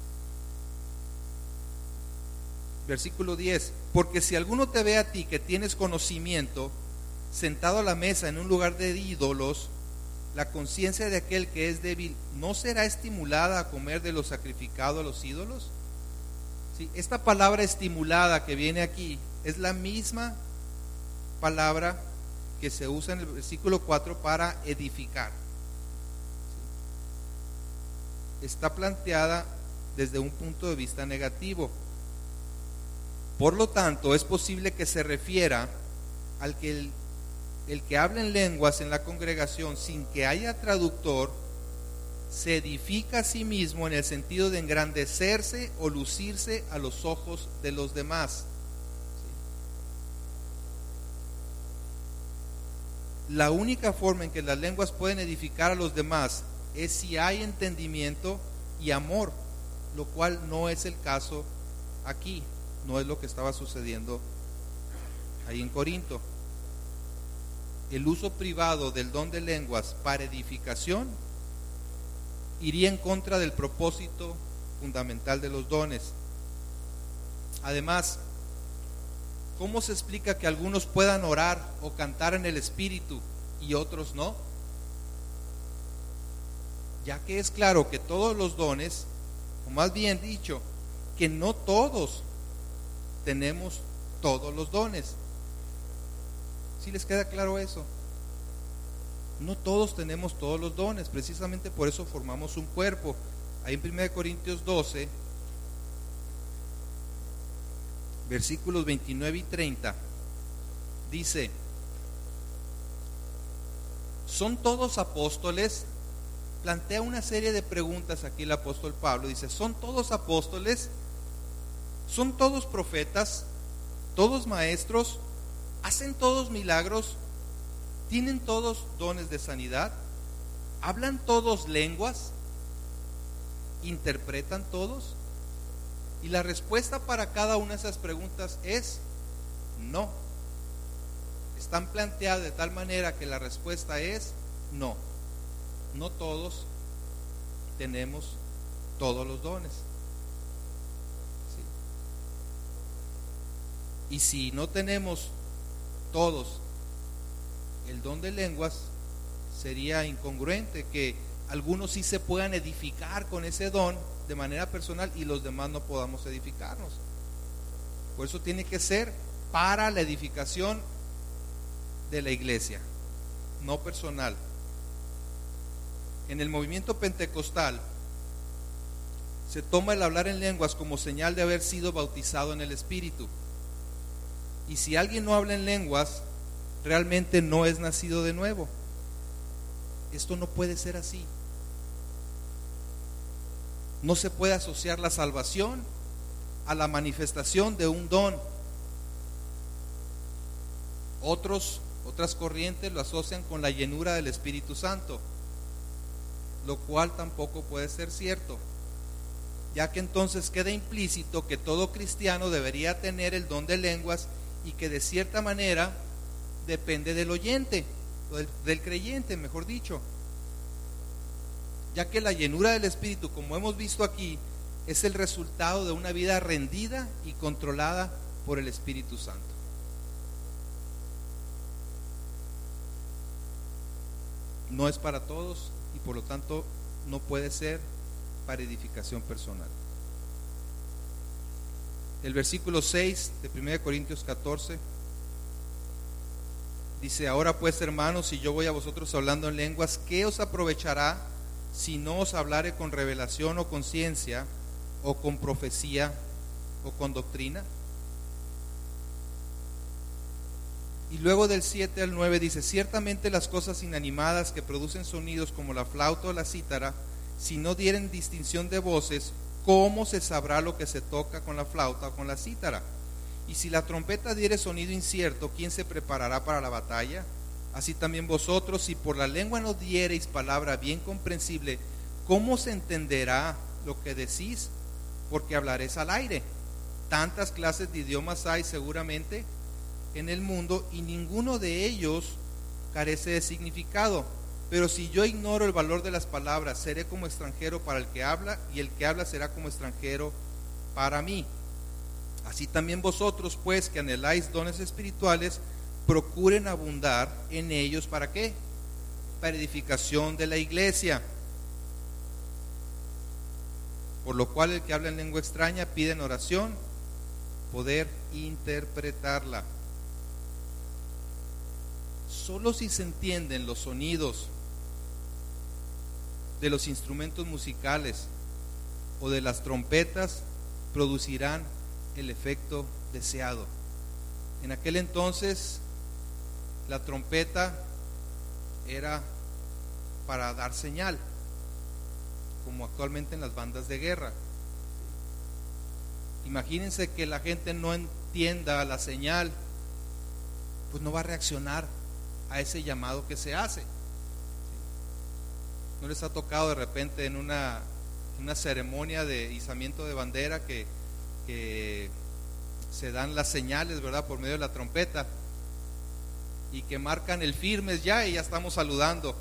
Versículo diez: porque si alguno te ve a ti que tienes conocimiento, sentado a la mesa en un lugar de ídolos, la conciencia de aquel que es débil ¿no será estimulada a comer de lo sacrificado a los ídolos? Sí, esta palabra estimulada que viene aquí es la misma palabra que se usa en el versículo cuatro para edificar. Sí. Está planteada desde un punto de vista negativo. Por lo tanto, es posible que se refiera al que el, el que habla en lenguas en la congregación sin que haya traductor se edifica a sí mismo en el sentido de engrandecerse o lucirse a los ojos de los demás. ¿Sí? La única forma en que las lenguas pueden edificar a los demás es si hay entendimiento y amor, lo cual no es el caso aquí, no es lo que estaba sucediendo ahí en Corinto. El uso privado del don de lenguas para edificación iría en contra del propósito fundamental de los dones. Además, ¿cómo se explica que algunos puedan orar o cantar en el Espíritu y otros no? Ya que es claro que todos los dones, o más bien dicho, que no todos tenemos todos los dones. ¿Sí les queda claro eso? No todos tenemos todos los dones, precisamente por eso formamos un cuerpo. Ahí en Primera de Corintios doce versículos veintinueve y treinta, dice: ¿son todos apóstoles? Plantea una serie de preguntas aquí el apóstol Pablo. Dice: ¿son todos apóstoles? ¿Son todos profetas? ¿Todos maestros? ¿Hacen todos milagros? ¿Tienen todos dones de sanidad? ¿Hablan todos lenguas? ¿Interpretan todos? Y la respuesta para cada una de esas preguntas es no. Están planteadas de tal manera que la respuesta es no. No todos tenemos todos los dones. ¿Sí? Y si no tenemos todos el don de lenguas, sería incongruente que algunos sí se puedan edificar con ese don de manera personal y los demás no podamos edificarnos. Por eso tiene que ser para la edificación de la iglesia, no personal. En el movimiento pentecostal se toma el hablar en lenguas como señal de haber sido bautizado en el Espíritu. Y si alguien no habla en lenguas, realmente no es nacido de nuevo. Esto no puede ser así. No se puede asociar la salvación a la manifestación de un don. Otros, otras corrientes lo asocian con la llenura del Espíritu Santo, lo cual tampoco puede ser cierto, ya que entonces queda implícito que todo cristiano debería tener el don de lenguas y que de cierta manera depende del oyente, del, del creyente, mejor dicho, ya que la llenura del Espíritu, como hemos visto aquí, es el resultado de una vida rendida y controlada por el Espíritu Santo. No es para todos y por lo tanto no puede ser para edificación personal. El versículo seis de primera de Corintios catorce dice: ahora pues, hermanos, si yo voy a vosotros hablando en lenguas, ¿qué os aprovechará si no os hablare con revelación o con ciencia, o con profecía, o con doctrina? Y luego del siete al nueve dice: ciertamente las cosas inanimadas que producen sonidos como la flauta o la cítara, si no dieren distinción de voces, ¿cómo se sabrá lo que se toca con la flauta o con la cítara? Y si la trompeta diere sonido incierto, ¿quién se preparará para la batalla? Así también vosotros, si por la lengua no diereis palabra bien comprensible, ¿cómo se entenderá lo que decís? Porque hablaréis al aire. Tantas clases de idiomas hay seguramente en el mundo y ninguno de ellos carece de significado. Pero si yo ignoro el valor de las palabras, seré como extranjero para el que habla, y el que habla será como extranjero para mí. Así también vosotros, pues, que anheláis dones espirituales, procuren abundar en ellos. ¿Para qué? Para edificación de la iglesia. Por lo cual el que habla en lengua extraña pide en oración poder interpretarla. Solo si se entienden los sonidos de los instrumentos musicales o de las trompetas, producirán el efecto deseado. En aquel entonces la trompeta era para dar señal, como actualmente en las bandas de guerra. Imagínense que la gente no entienda la señal, pues no va a reaccionar a ese llamado que se hace. ¿No les ha tocado de repente en una, una ceremonia de izamiento de bandera que, que se dan las señales, ¿verdad?, por medio de la trompeta, y que marcan el firmes ya y ya estamos saludando?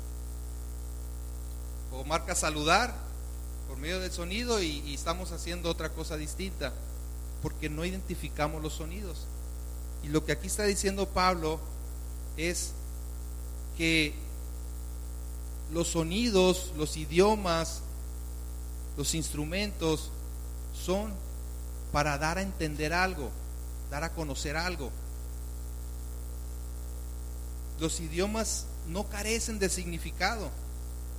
O marca saludar por medio del sonido y, y estamos haciendo otra cosa distinta, porque no identificamos los sonidos. Y lo que aquí está diciendo Pablo es que los sonidos, los idiomas, los instrumentos son para dar a entender algo, dar a conocer algo. Los idiomas no carecen de significado.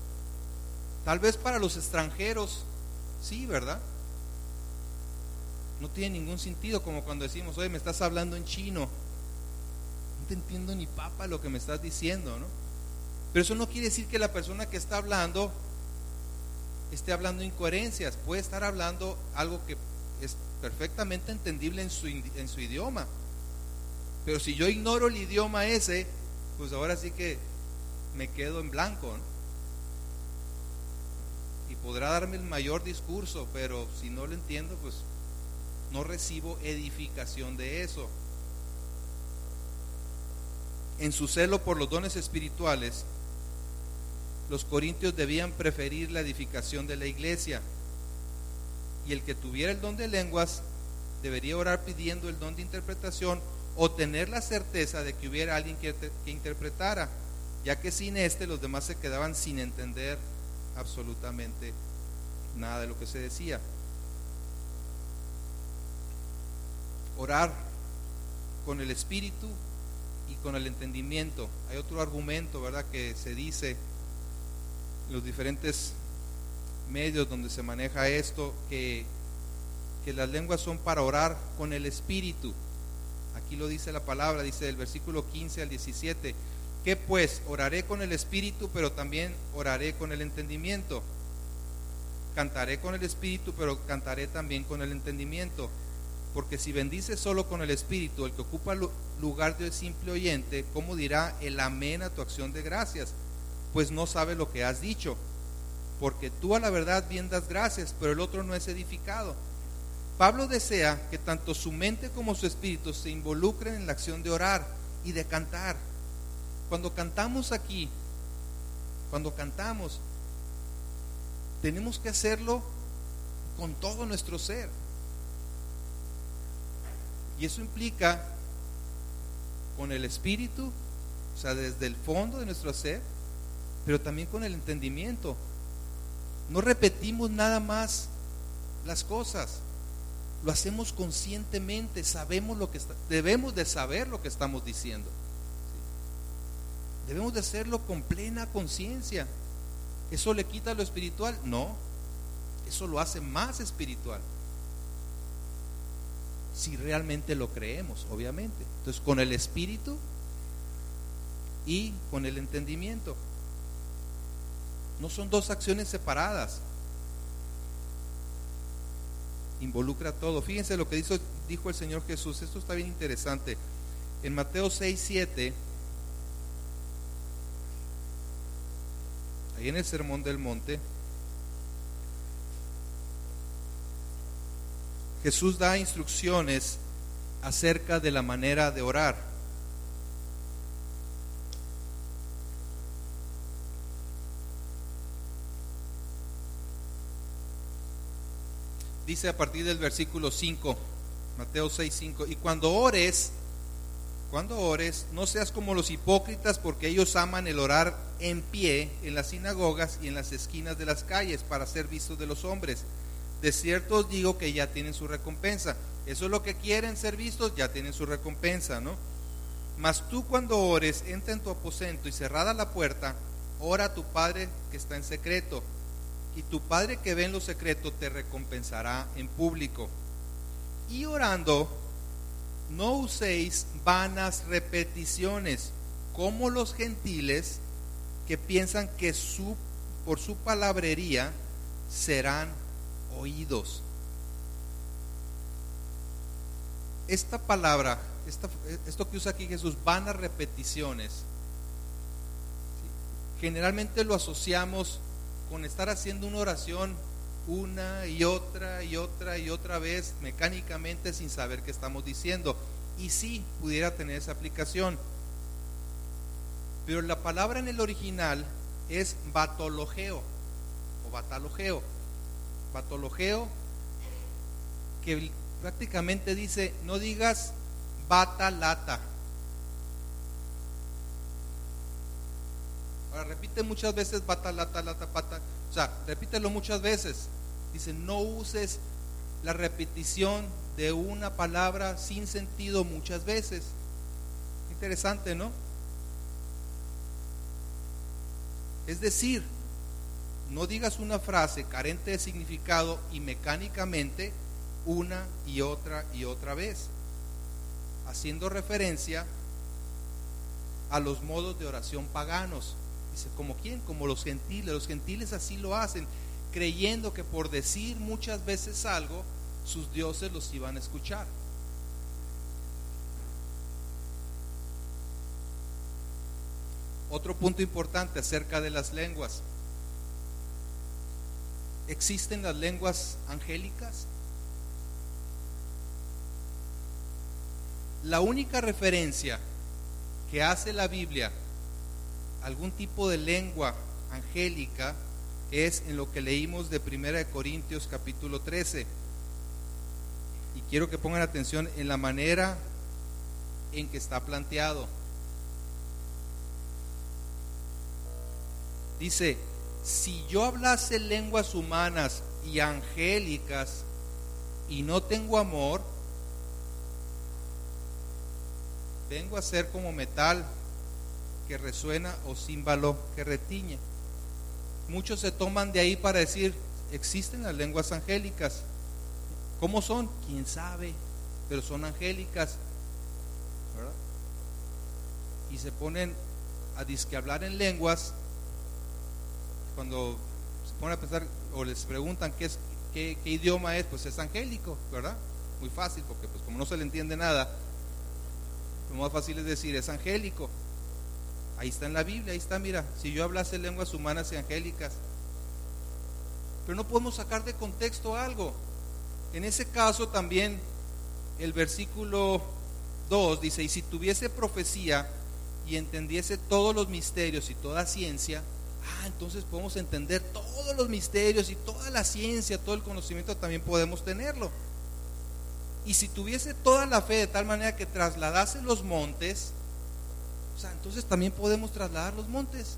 Tal vez para los extranjeros sí, ¿verdad? No tiene ningún sentido, como cuando decimos, oye, me estás hablando en chino, no te entiendo ni papa lo que me estás diciendo, ¿no? Pero eso no quiere decir que la persona que está hablando esté hablando incoherencias. Puede estar hablando algo que es perfectamente entendible en su, en su idioma. Pero si yo ignoro el idioma ese, pues ahora sí que me quedo en blanco, ¿no? Y podrá darme el mayor discurso, pero si no lo entiendo, pues no recibo edificación de eso. En su celo por los dones espirituales, los corintios debían preferir la edificación de la iglesia, y el que tuviera el don de lenguas debería orar pidiendo el don de interpretación o tener la certeza de que hubiera alguien que, que interpretara, ya que sin este los demás se quedaban sin entender absolutamente nada de lo que se decía. Orar con el espíritu y con el entendimiento. Hay otro argumento, ¿verdad?, que se dice en los diferentes medios donde se maneja esto, que, que las lenguas son para orar con el espíritu. Aquí lo dice la palabra, dice del versículo quince al diecisiete, que pues oraré con el espíritu, pero también oraré con el entendimiento. Cantaré con el espíritu, pero cantaré también con el entendimiento. Porque si bendices solo con el espíritu, el que ocupa lugar de simple oyente, ¿cómo dirá el amén a tu acción de gracias? Pues no sabe lo que has dicho. Porque tú a la verdad bien das gracias, pero el otro no es edificado. Pablo desea que tanto su mente como su espíritu se involucren en la acción de orar y de cantar. Cuando cantamos aquí, cuando cantamos, tenemos que hacerlo con todo nuestro ser. Y eso implica con el espíritu, o sea, desde el fondo de nuestro ser, pero también con el entendimiento. No repetimos nada más las cosas, lo hacemos conscientemente, sabemos lo que está, debemos de saber lo que estamos diciendo. Debemos de hacerlo con plena conciencia. ¿Eso le quita lo espiritual? No, eso lo hace más espiritual. Si realmente lo creemos, obviamente. Entonces, con el espíritu y con el entendimiento. No son dos acciones separadas. Involucra todo. Fíjense lo que dijo, dijo el Señor Jesús. Esto está bien interesante. En Mateo seis, siete, ahí en el Sermón del Monte, Jesús da instrucciones acerca de la manera de orar. Dice a partir del versículo cinco, Mateo seis, cinco, y cuando ores, cuando ores, no seas como los hipócritas, porque ellos aman el orar en pie en las sinagogas y en las esquinas de las calles para ser vistos de los hombres. De cierto os digo que ya tienen su recompensa. Eso es lo que quieren, ser vistos, ya tienen su recompensa, ¿no? Mas tú cuando ores, entra en tu aposento y cerrada la puerta, ora a tu Padre que está en secreto, y tu Padre que ve en lo secreto te recompensará en público. Y orando, no uséis vanas repeticiones, como los gentiles que piensan que su, por su palabrería serán oídos. Esta palabra, esta, esto que usa aquí Jesús, vanas repeticiones, ¿sí?, generalmente lo asociamos con estar haciendo una oración una y otra y otra y otra vez mecánicamente sin saber qué estamos diciendo. Y sí, pudiera tener esa aplicación, pero la palabra en el original es batologeo o batalogeo. Batologeo, que prácticamente dice, no digas bata lata. Ahora repite muchas veces bata lata lata pata, o sea, repítelo muchas veces. Dice, no uses la repetición de una palabra sin sentido muchas veces. Interesante, ¿no? Es decir, no digas una frase carente de significado y mecánicamente una y otra y otra vez, haciendo referencia a los modos de oración paganos. Dice, ¿como quién? Como los gentiles. Los gentiles así lo hacen, creyendo que por decir muchas veces algo, sus dioses los iban a escuchar. Otro punto importante acerca de las lenguas. ¿Existen las lenguas angélicas? La única referencia que hace la Biblia a algún tipo de lengua angélica es en lo que leímos de Primera de Corintios capítulo trece. Y quiero que pongan atención en la manera en que está planteado. Dice, si yo hablase lenguas humanas y angélicas y no tengo amor, vengo a ser como metal que resuena o címbalo que retiñe. Muchos se toman de ahí para decir, existen las lenguas angélicas. ¿Cómo son? ¿Quién sabe? Pero son angélicas, ¿verdad? Y se ponen a disque hablar en lenguas. Cuando se ponen a pensar o les preguntan qué, es, qué, qué idioma es, pues es angélico, ¿verdad? Muy fácil, porque pues como no se le entiende nada, lo más fácil es decir, es angélico. Ahí está en la Biblia, ahí está, mira, si yo hablase lenguas humanas y angélicas. Pero no podemos sacar de contexto algo. En ese caso también el versículo dos dice, y si tuviese profecía y entendiese todos los misterios y toda ciencia, ah, entonces podemos entender todos los misterios y toda la ciencia, todo el conocimiento también podemos tenerlo. Y si tuviese toda la fe de tal manera que trasladase los montes, o sea, entonces también podemos trasladar los montes.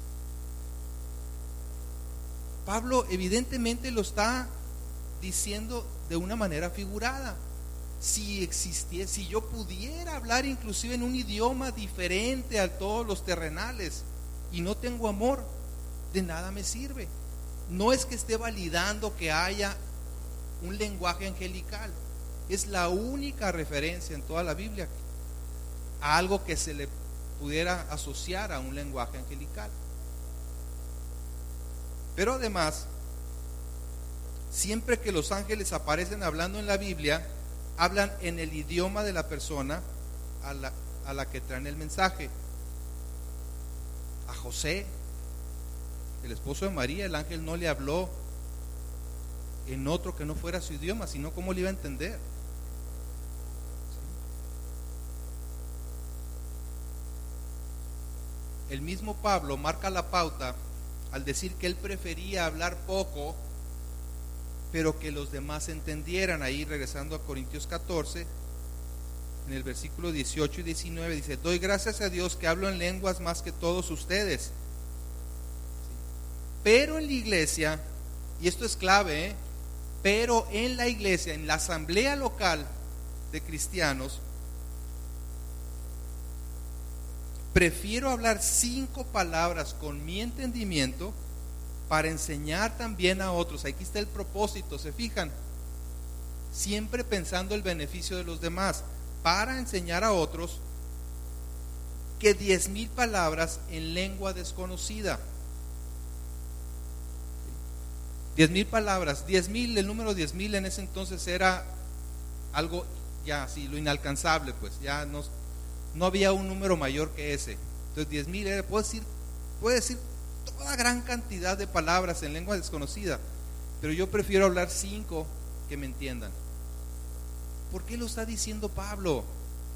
Pablo evidentemente lo está diciendo de una manera figurada. Si existiese, si yo pudiera hablar inclusive en un idioma diferente a todos los terrenales y no tengo amor, de nada me sirve. No es que esté validando que haya un lenguaje angelical. Es la única referencia en toda la Biblia a algo que se le pudiera asociar a un lenguaje angelical. Pero además, siempre que los ángeles aparecen hablando en la Biblia, hablan en el idioma de la persona a la, a la que traen el mensaje. A José, el esposo de María, el ángel no le habló en otro que no fuera su idioma, sino cómo le iba a entender. El mismo Pablo marca la pauta al decir que él prefería hablar poco, pero que los demás entendieran. Ahí regresando a Corintios catorce, en el versículo dieciocho y diecinueve dice, doy gracias a Dios que hablo en lenguas más que todos ustedes. Pero en la iglesia, y esto es clave, ¿eh? pero en la iglesia, en la asamblea local de cristianos, prefiero hablar cinco palabras con mi entendimiento para enseñar también a otros. Aquí está el propósito, ¿se fijan? Siempre pensando el beneficio de los demás, para enseñar a otros, que diez mil palabras en lengua desconocida. Diez mil palabras, diez mil, el número diez mil en ese entonces era algo ya así, lo inalcanzable, pues ya no, no había un número mayor que ese. Entonces diez mil era, puede decir, puede decir toda gran cantidad de palabras en lengua desconocida, pero yo prefiero hablar cinco que me entiendan. ¿Por qué lo está diciendo Pablo?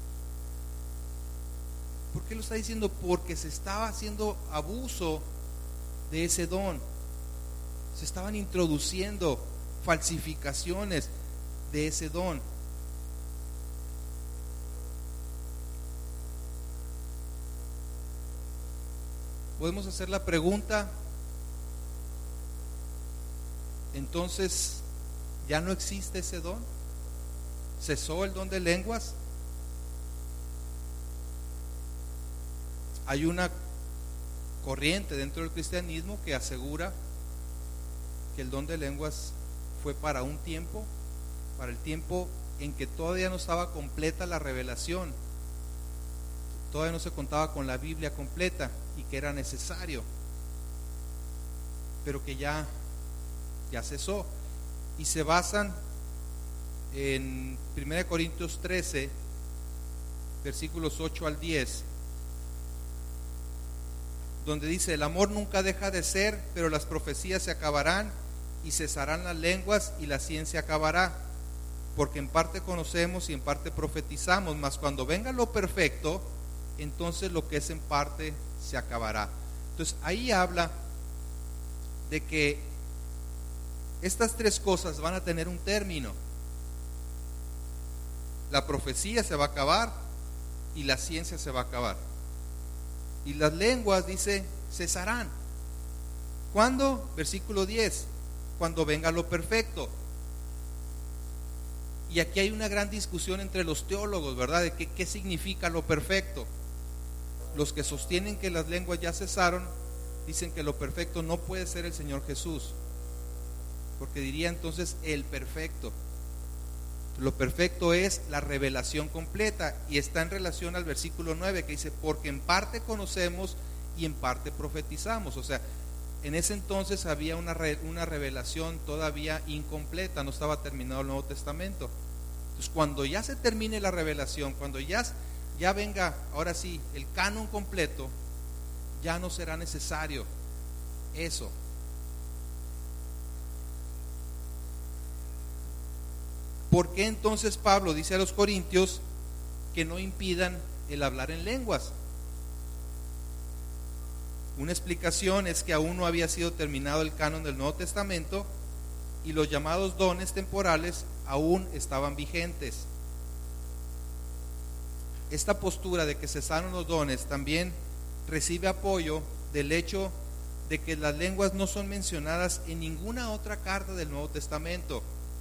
¿Por qué lo está diciendo? Porque se estaba haciendo abuso de ese don. Se estaban introduciendo falsificaciones de ese don. Podemos hacer la pregunta, entonces, ¿ya no existe ese don? ¿Cesó el don de lenguas? Hay una corriente dentro del cristianismo que asegura que el don de lenguas fue para un tiempo para el tiempo en que todavía no estaba completa la revelación, todavía no se contaba con la Biblia completa y que era necesario, pero que ya, ya cesó. Y se basan en primera Corintios trece, versículos ocho al diez, donde dice: el amor nunca deja de ser, pero las profecías se acabarán y cesarán las lenguas y la ciencia acabará, porque en parte conocemos y en parte profetizamos, mas cuando venga lo perfecto, entonces lo que es en parte se acabará. Entonces ahí habla de que estas tres cosas van a tener un término. La profecía se va a acabar y la ciencia se va a acabar. Y las lenguas, dice, cesarán. ¿Cuándo? Versículo diez, cuando venga lo perfecto. Y aquí hay una gran discusión entre los teólogos, ¿verdad? De qué, qué significa lo perfecto. Los que sostienen que las lenguas ya cesaron, dicen que lo perfecto no puede ser el Señor Jesús, porque diría entonces el perfecto. Lo perfecto es la revelación completa, y está en relación al versículo nueve que dice: porque en parte conocemos y en parte profetizamos. O sea, en ese entonces había una, re, una revelación todavía incompleta, no estaba terminado el Nuevo Testamento. Entonces cuando ya se termine la revelación, cuando ya, ya venga ahora sí el canon completo, ya no será necesario eso. ¿Por qué entonces Pablo dice a los corintios que no impidan el hablar en lenguas? Una explicación es que aún no había sido terminado el canon del Nuevo Testamento y los llamados dones temporales aún estaban vigentes. Esta postura de que cesaron los dones también recibe apoyo del hecho de que las lenguas no son mencionadas en ninguna otra carta del Nuevo Testamento,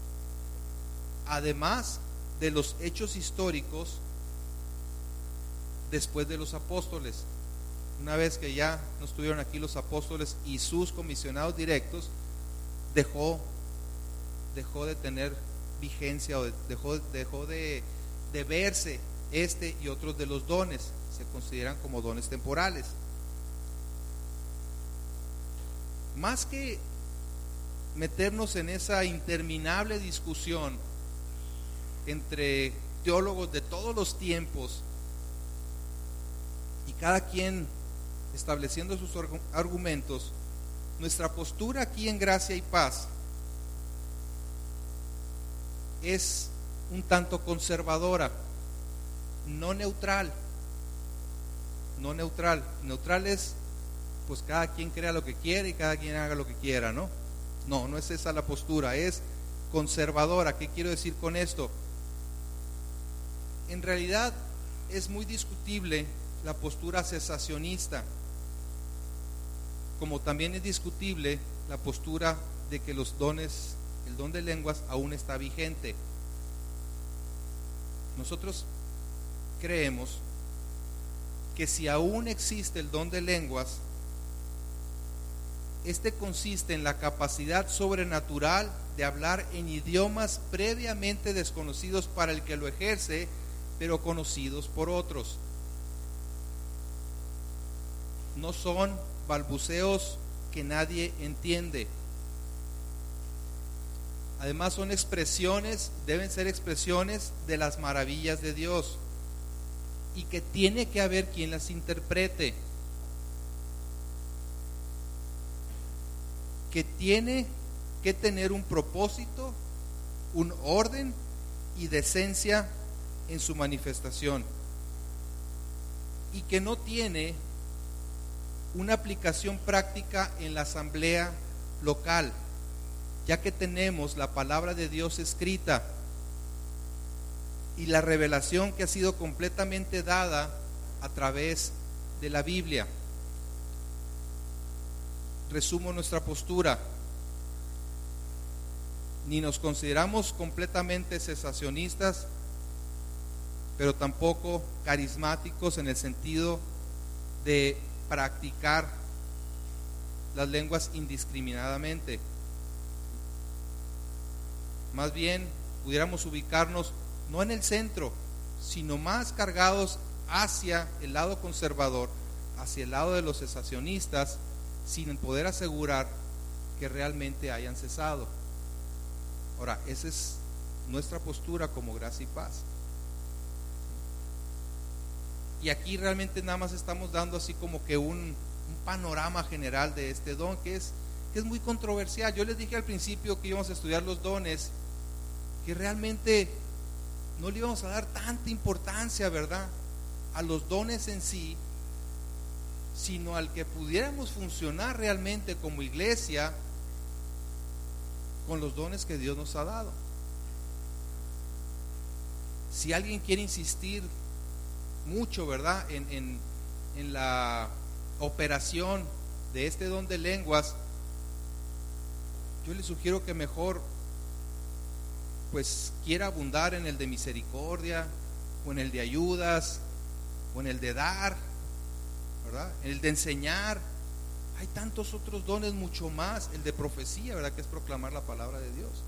además de los hechos históricos después de los apóstoles. Una vez que ya no estuvieron aquí los apóstoles y sus comisionados directos, dejó, dejó de tener vigencia, o dejó, dejó de, de verse este y otros de los dones, se consideran como dones temporales. Más que meternos en esa interminable discusión entre teólogos de todos los tiempos y cada quien estableciendo sus argumentos, nuestra postura aquí en Gracia y Paz es un tanto conservadora, no neutral. No neutral. Neutral es, pues cada quien crea lo que quiere y cada quien haga lo que quiera, ¿no? No, no es esa la postura, es conservadora. ¿Qué quiero decir con esto? En realidad es muy discutible la postura cesacionista, como también es discutible la postura de que los dones, el don de lenguas aún está vigente. Nosotros creemos que si aún existe el don de lenguas, este consiste en la capacidad sobrenatural de hablar en idiomas previamente desconocidos para el que lo ejerce, pero conocidos por otros. No son balbuceos que nadie entiende. Además son expresiones, deben ser expresiones de las maravillas de Dios, y que tiene que haber quien las interprete, que tiene que tener un propósito, un orden y decencia en su manifestación, y que no tiene una aplicación práctica en la asamblea local, ya que tenemos la palabra de Dios escrita y la revelación que ha sido completamente dada a través de la Biblia. Resumo nuestra postura: ni nos consideramos completamente cesacionistas, pero tampoco carismáticos en el sentido de practicar las lenguas indiscriminadamente. Más bien pudiéramos ubicarnos no en el centro, sino más cargados hacia el lado conservador, hacia el lado de los cesacionistas, sin poder asegurar que realmente hayan cesado. Ahora, esa es nuestra postura como Gracia y Paz. Y aquí realmente nada más estamos dando así como que un, un panorama general de este don que es, que es muy controversial. Yo les dije al principio que íbamos a estudiar los dones, que realmente no le íbamos a dar tanta importancia, ¿verdad?, a los dones en sí, sino al que pudiéramos funcionar realmente como iglesia con los dones que Dios nos ha dado. Si alguien quiere insistir mucho, ¿verdad?, en, en, en la operación de este don de lenguas, yo le sugiero que mejor pues quiera abundar en el de misericordia, o en el de ayudas, o en el de dar, ¿verdad?, en el de enseñar. Hay tantos otros dones mucho más, el de profecía, ¿verdad?, que es proclamar la palabra de Dios.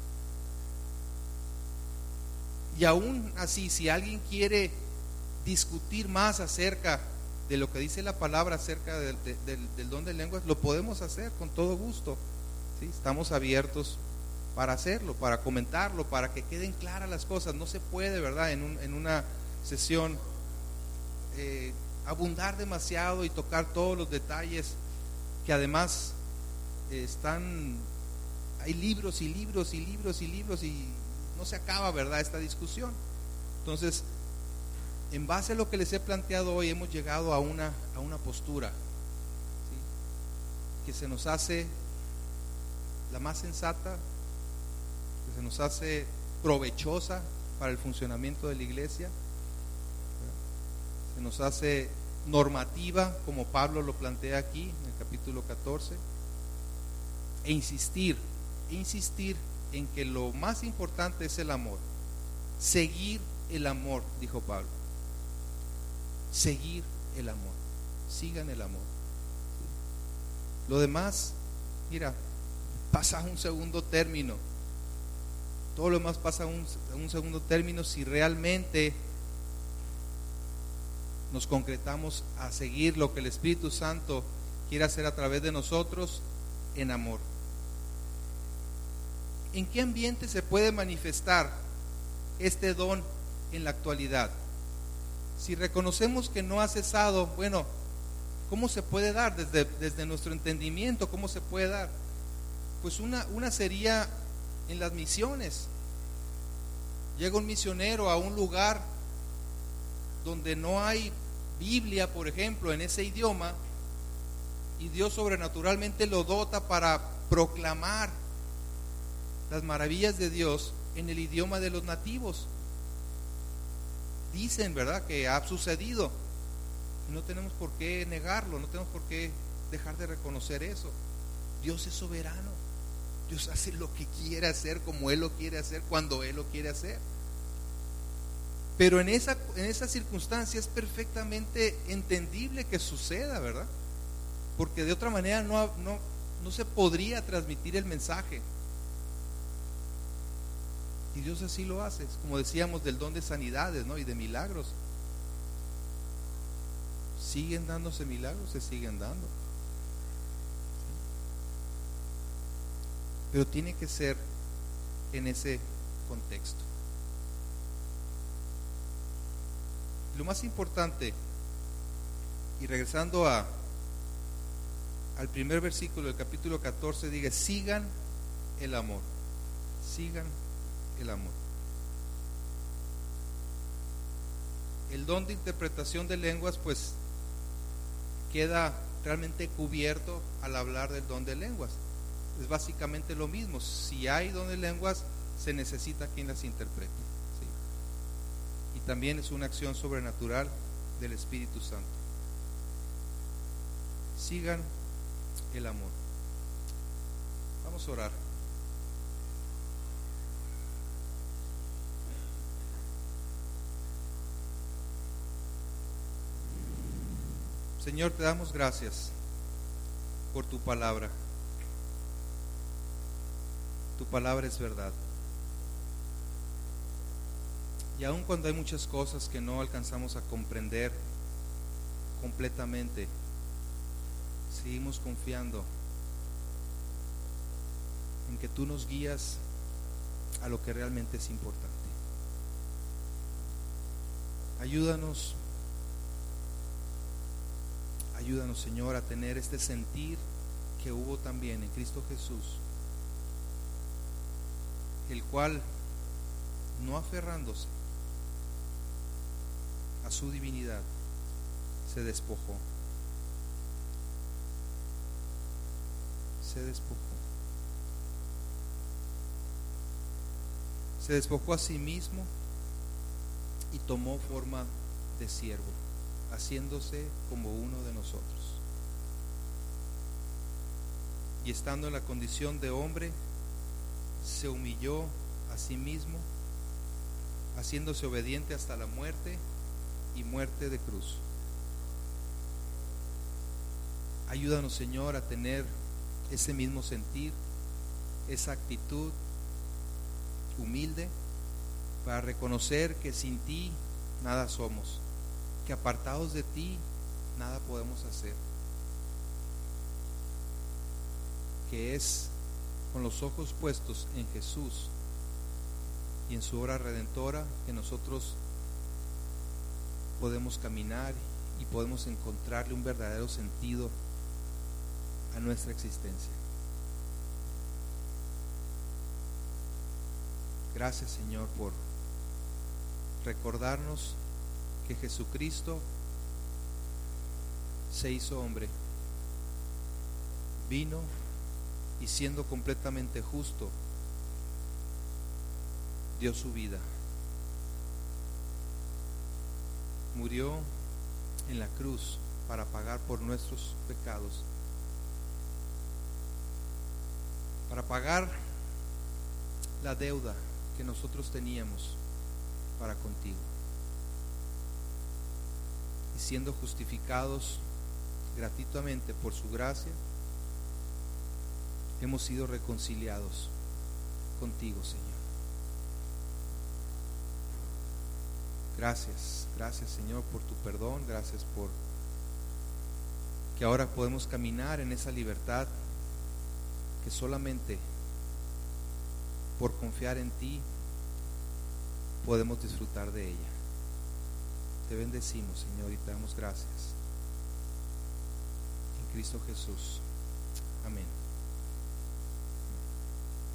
Y aún así, si alguien quiere discutir más acerca de lo que dice la palabra acerca del, del, del don de lenguas, lo podemos hacer con todo gusto, ¿sí? Estamos abiertos para hacerlo, para comentarlo, para que queden claras las cosas. No se puede, ¿verdad?, en, un, en una sesión eh, abundar demasiado y tocar todos los detalles que además eh, están, hay libros y libros y libros y libros y no se acaba, ¿verdad?, esta discusión. Entonces, en base a lo que les he planteado hoy, hemos llegado a una, a una postura, ¿sí?, que se nos hace la más sensata, que se nos hace provechosa para el funcionamiento de la iglesia, se nos hace normativa, como Pablo lo plantea aquí en el capítulo catorce, e insistir, e insistir en que lo más importante es el amor. Seguir el amor, dijo Pablo. Seguir el amor. Sigan el amor. Lo demás, mira, pasa a un segundo término. Todo lo demás pasa a un, a un segundo término si realmente nos concretamos a seguir lo que el Espíritu Santo quiere hacer a través de nosotros en amor. ¿En qué ambiente se puede manifestar este don en la actualidad? Si reconocemos que no ha cesado, bueno, ¿cómo se puede dar? Desde, desde nuestro entendimiento, ¿cómo se puede dar? Pues una, una sería en las misiones. Llega un misionero a un lugar donde no hay Biblia, por ejemplo, en ese idioma, y Dios sobrenaturalmente lo dota para proclamar las maravillas de Dios en el idioma de los nativos. Dicen, ¿verdad?, que ha sucedido, y no tenemos por qué negarlo, no tenemos por qué dejar de reconocer eso. Dios es soberano, Dios hace lo que quiere hacer, como Él lo quiere hacer, cuando Él lo quiere hacer. Pero en esa, en esa circunstancia es perfectamente entendible que suceda, ¿verdad? Porque de otra manera no, no, no se podría transmitir el mensaje. Y Dios así lo hace, como decíamos del don de sanidades, ¿no?, y de milagros. Siguen dándose milagros, se siguen dando. Pero tiene que ser en ese contexto. Lo más importante, y regresando a al primer versículo del capítulo catorce, dice: sigan el amor, sigan el amor. El don de interpretación de lenguas pues queda realmente cubierto al hablar del don de lenguas. Es básicamente lo mismo. Si hay don de lenguas, se necesita quien las interprete, ¿sí? Y también es una acción sobrenatural del Espíritu Santo. Sigan el amor. Vamos a orar. Señor, te damos gracias por tu palabra. Tu palabra es verdad. Y aun cuando hay muchas cosas que no alcanzamos a comprender completamente, seguimos confiando en que tú nos guías a lo que realmente es importante. Ayúdanos, ayúdanos, Señor, a tener este sentir que hubo también en Cristo Jesús, el cual, no aferrándose a su divinidad, se despojó, se despojó, se despojó a sí mismo y tomó forma de siervo, haciéndose como uno de nosotros. Y estando en la condición de hombre, se humilló a sí mismo, haciéndose obediente hasta la muerte y muerte de cruz. Ayúdanos, Señor, a tener ese mismo sentir, esa actitud humilde, para reconocer que sin ti nada somos, que apartados de ti nada podemos hacer, que es con los ojos puestos en Jesús y en su obra redentora que nosotros podemos caminar y podemos encontrarle un verdadero sentido a nuestra existencia. Gracias, Señor, por recordarnos que Jesucristo se hizo hombre, vino y siendo completamente justo, dio su vida, murió en la cruz para pagar por nuestros pecados, para pagar la deuda que nosotros teníamos para contigo. Y siendo justificados gratuitamente por su gracia, hemos sido reconciliados contigo, Señor. Gracias, gracias, Señor, por tu perdón. Gracias por que ahora podemos caminar en esa libertad que solamente por confiar en ti podemos disfrutar de ella. Te bendecimos, Señor, y te damos gracias. En Cristo Jesús. Amén.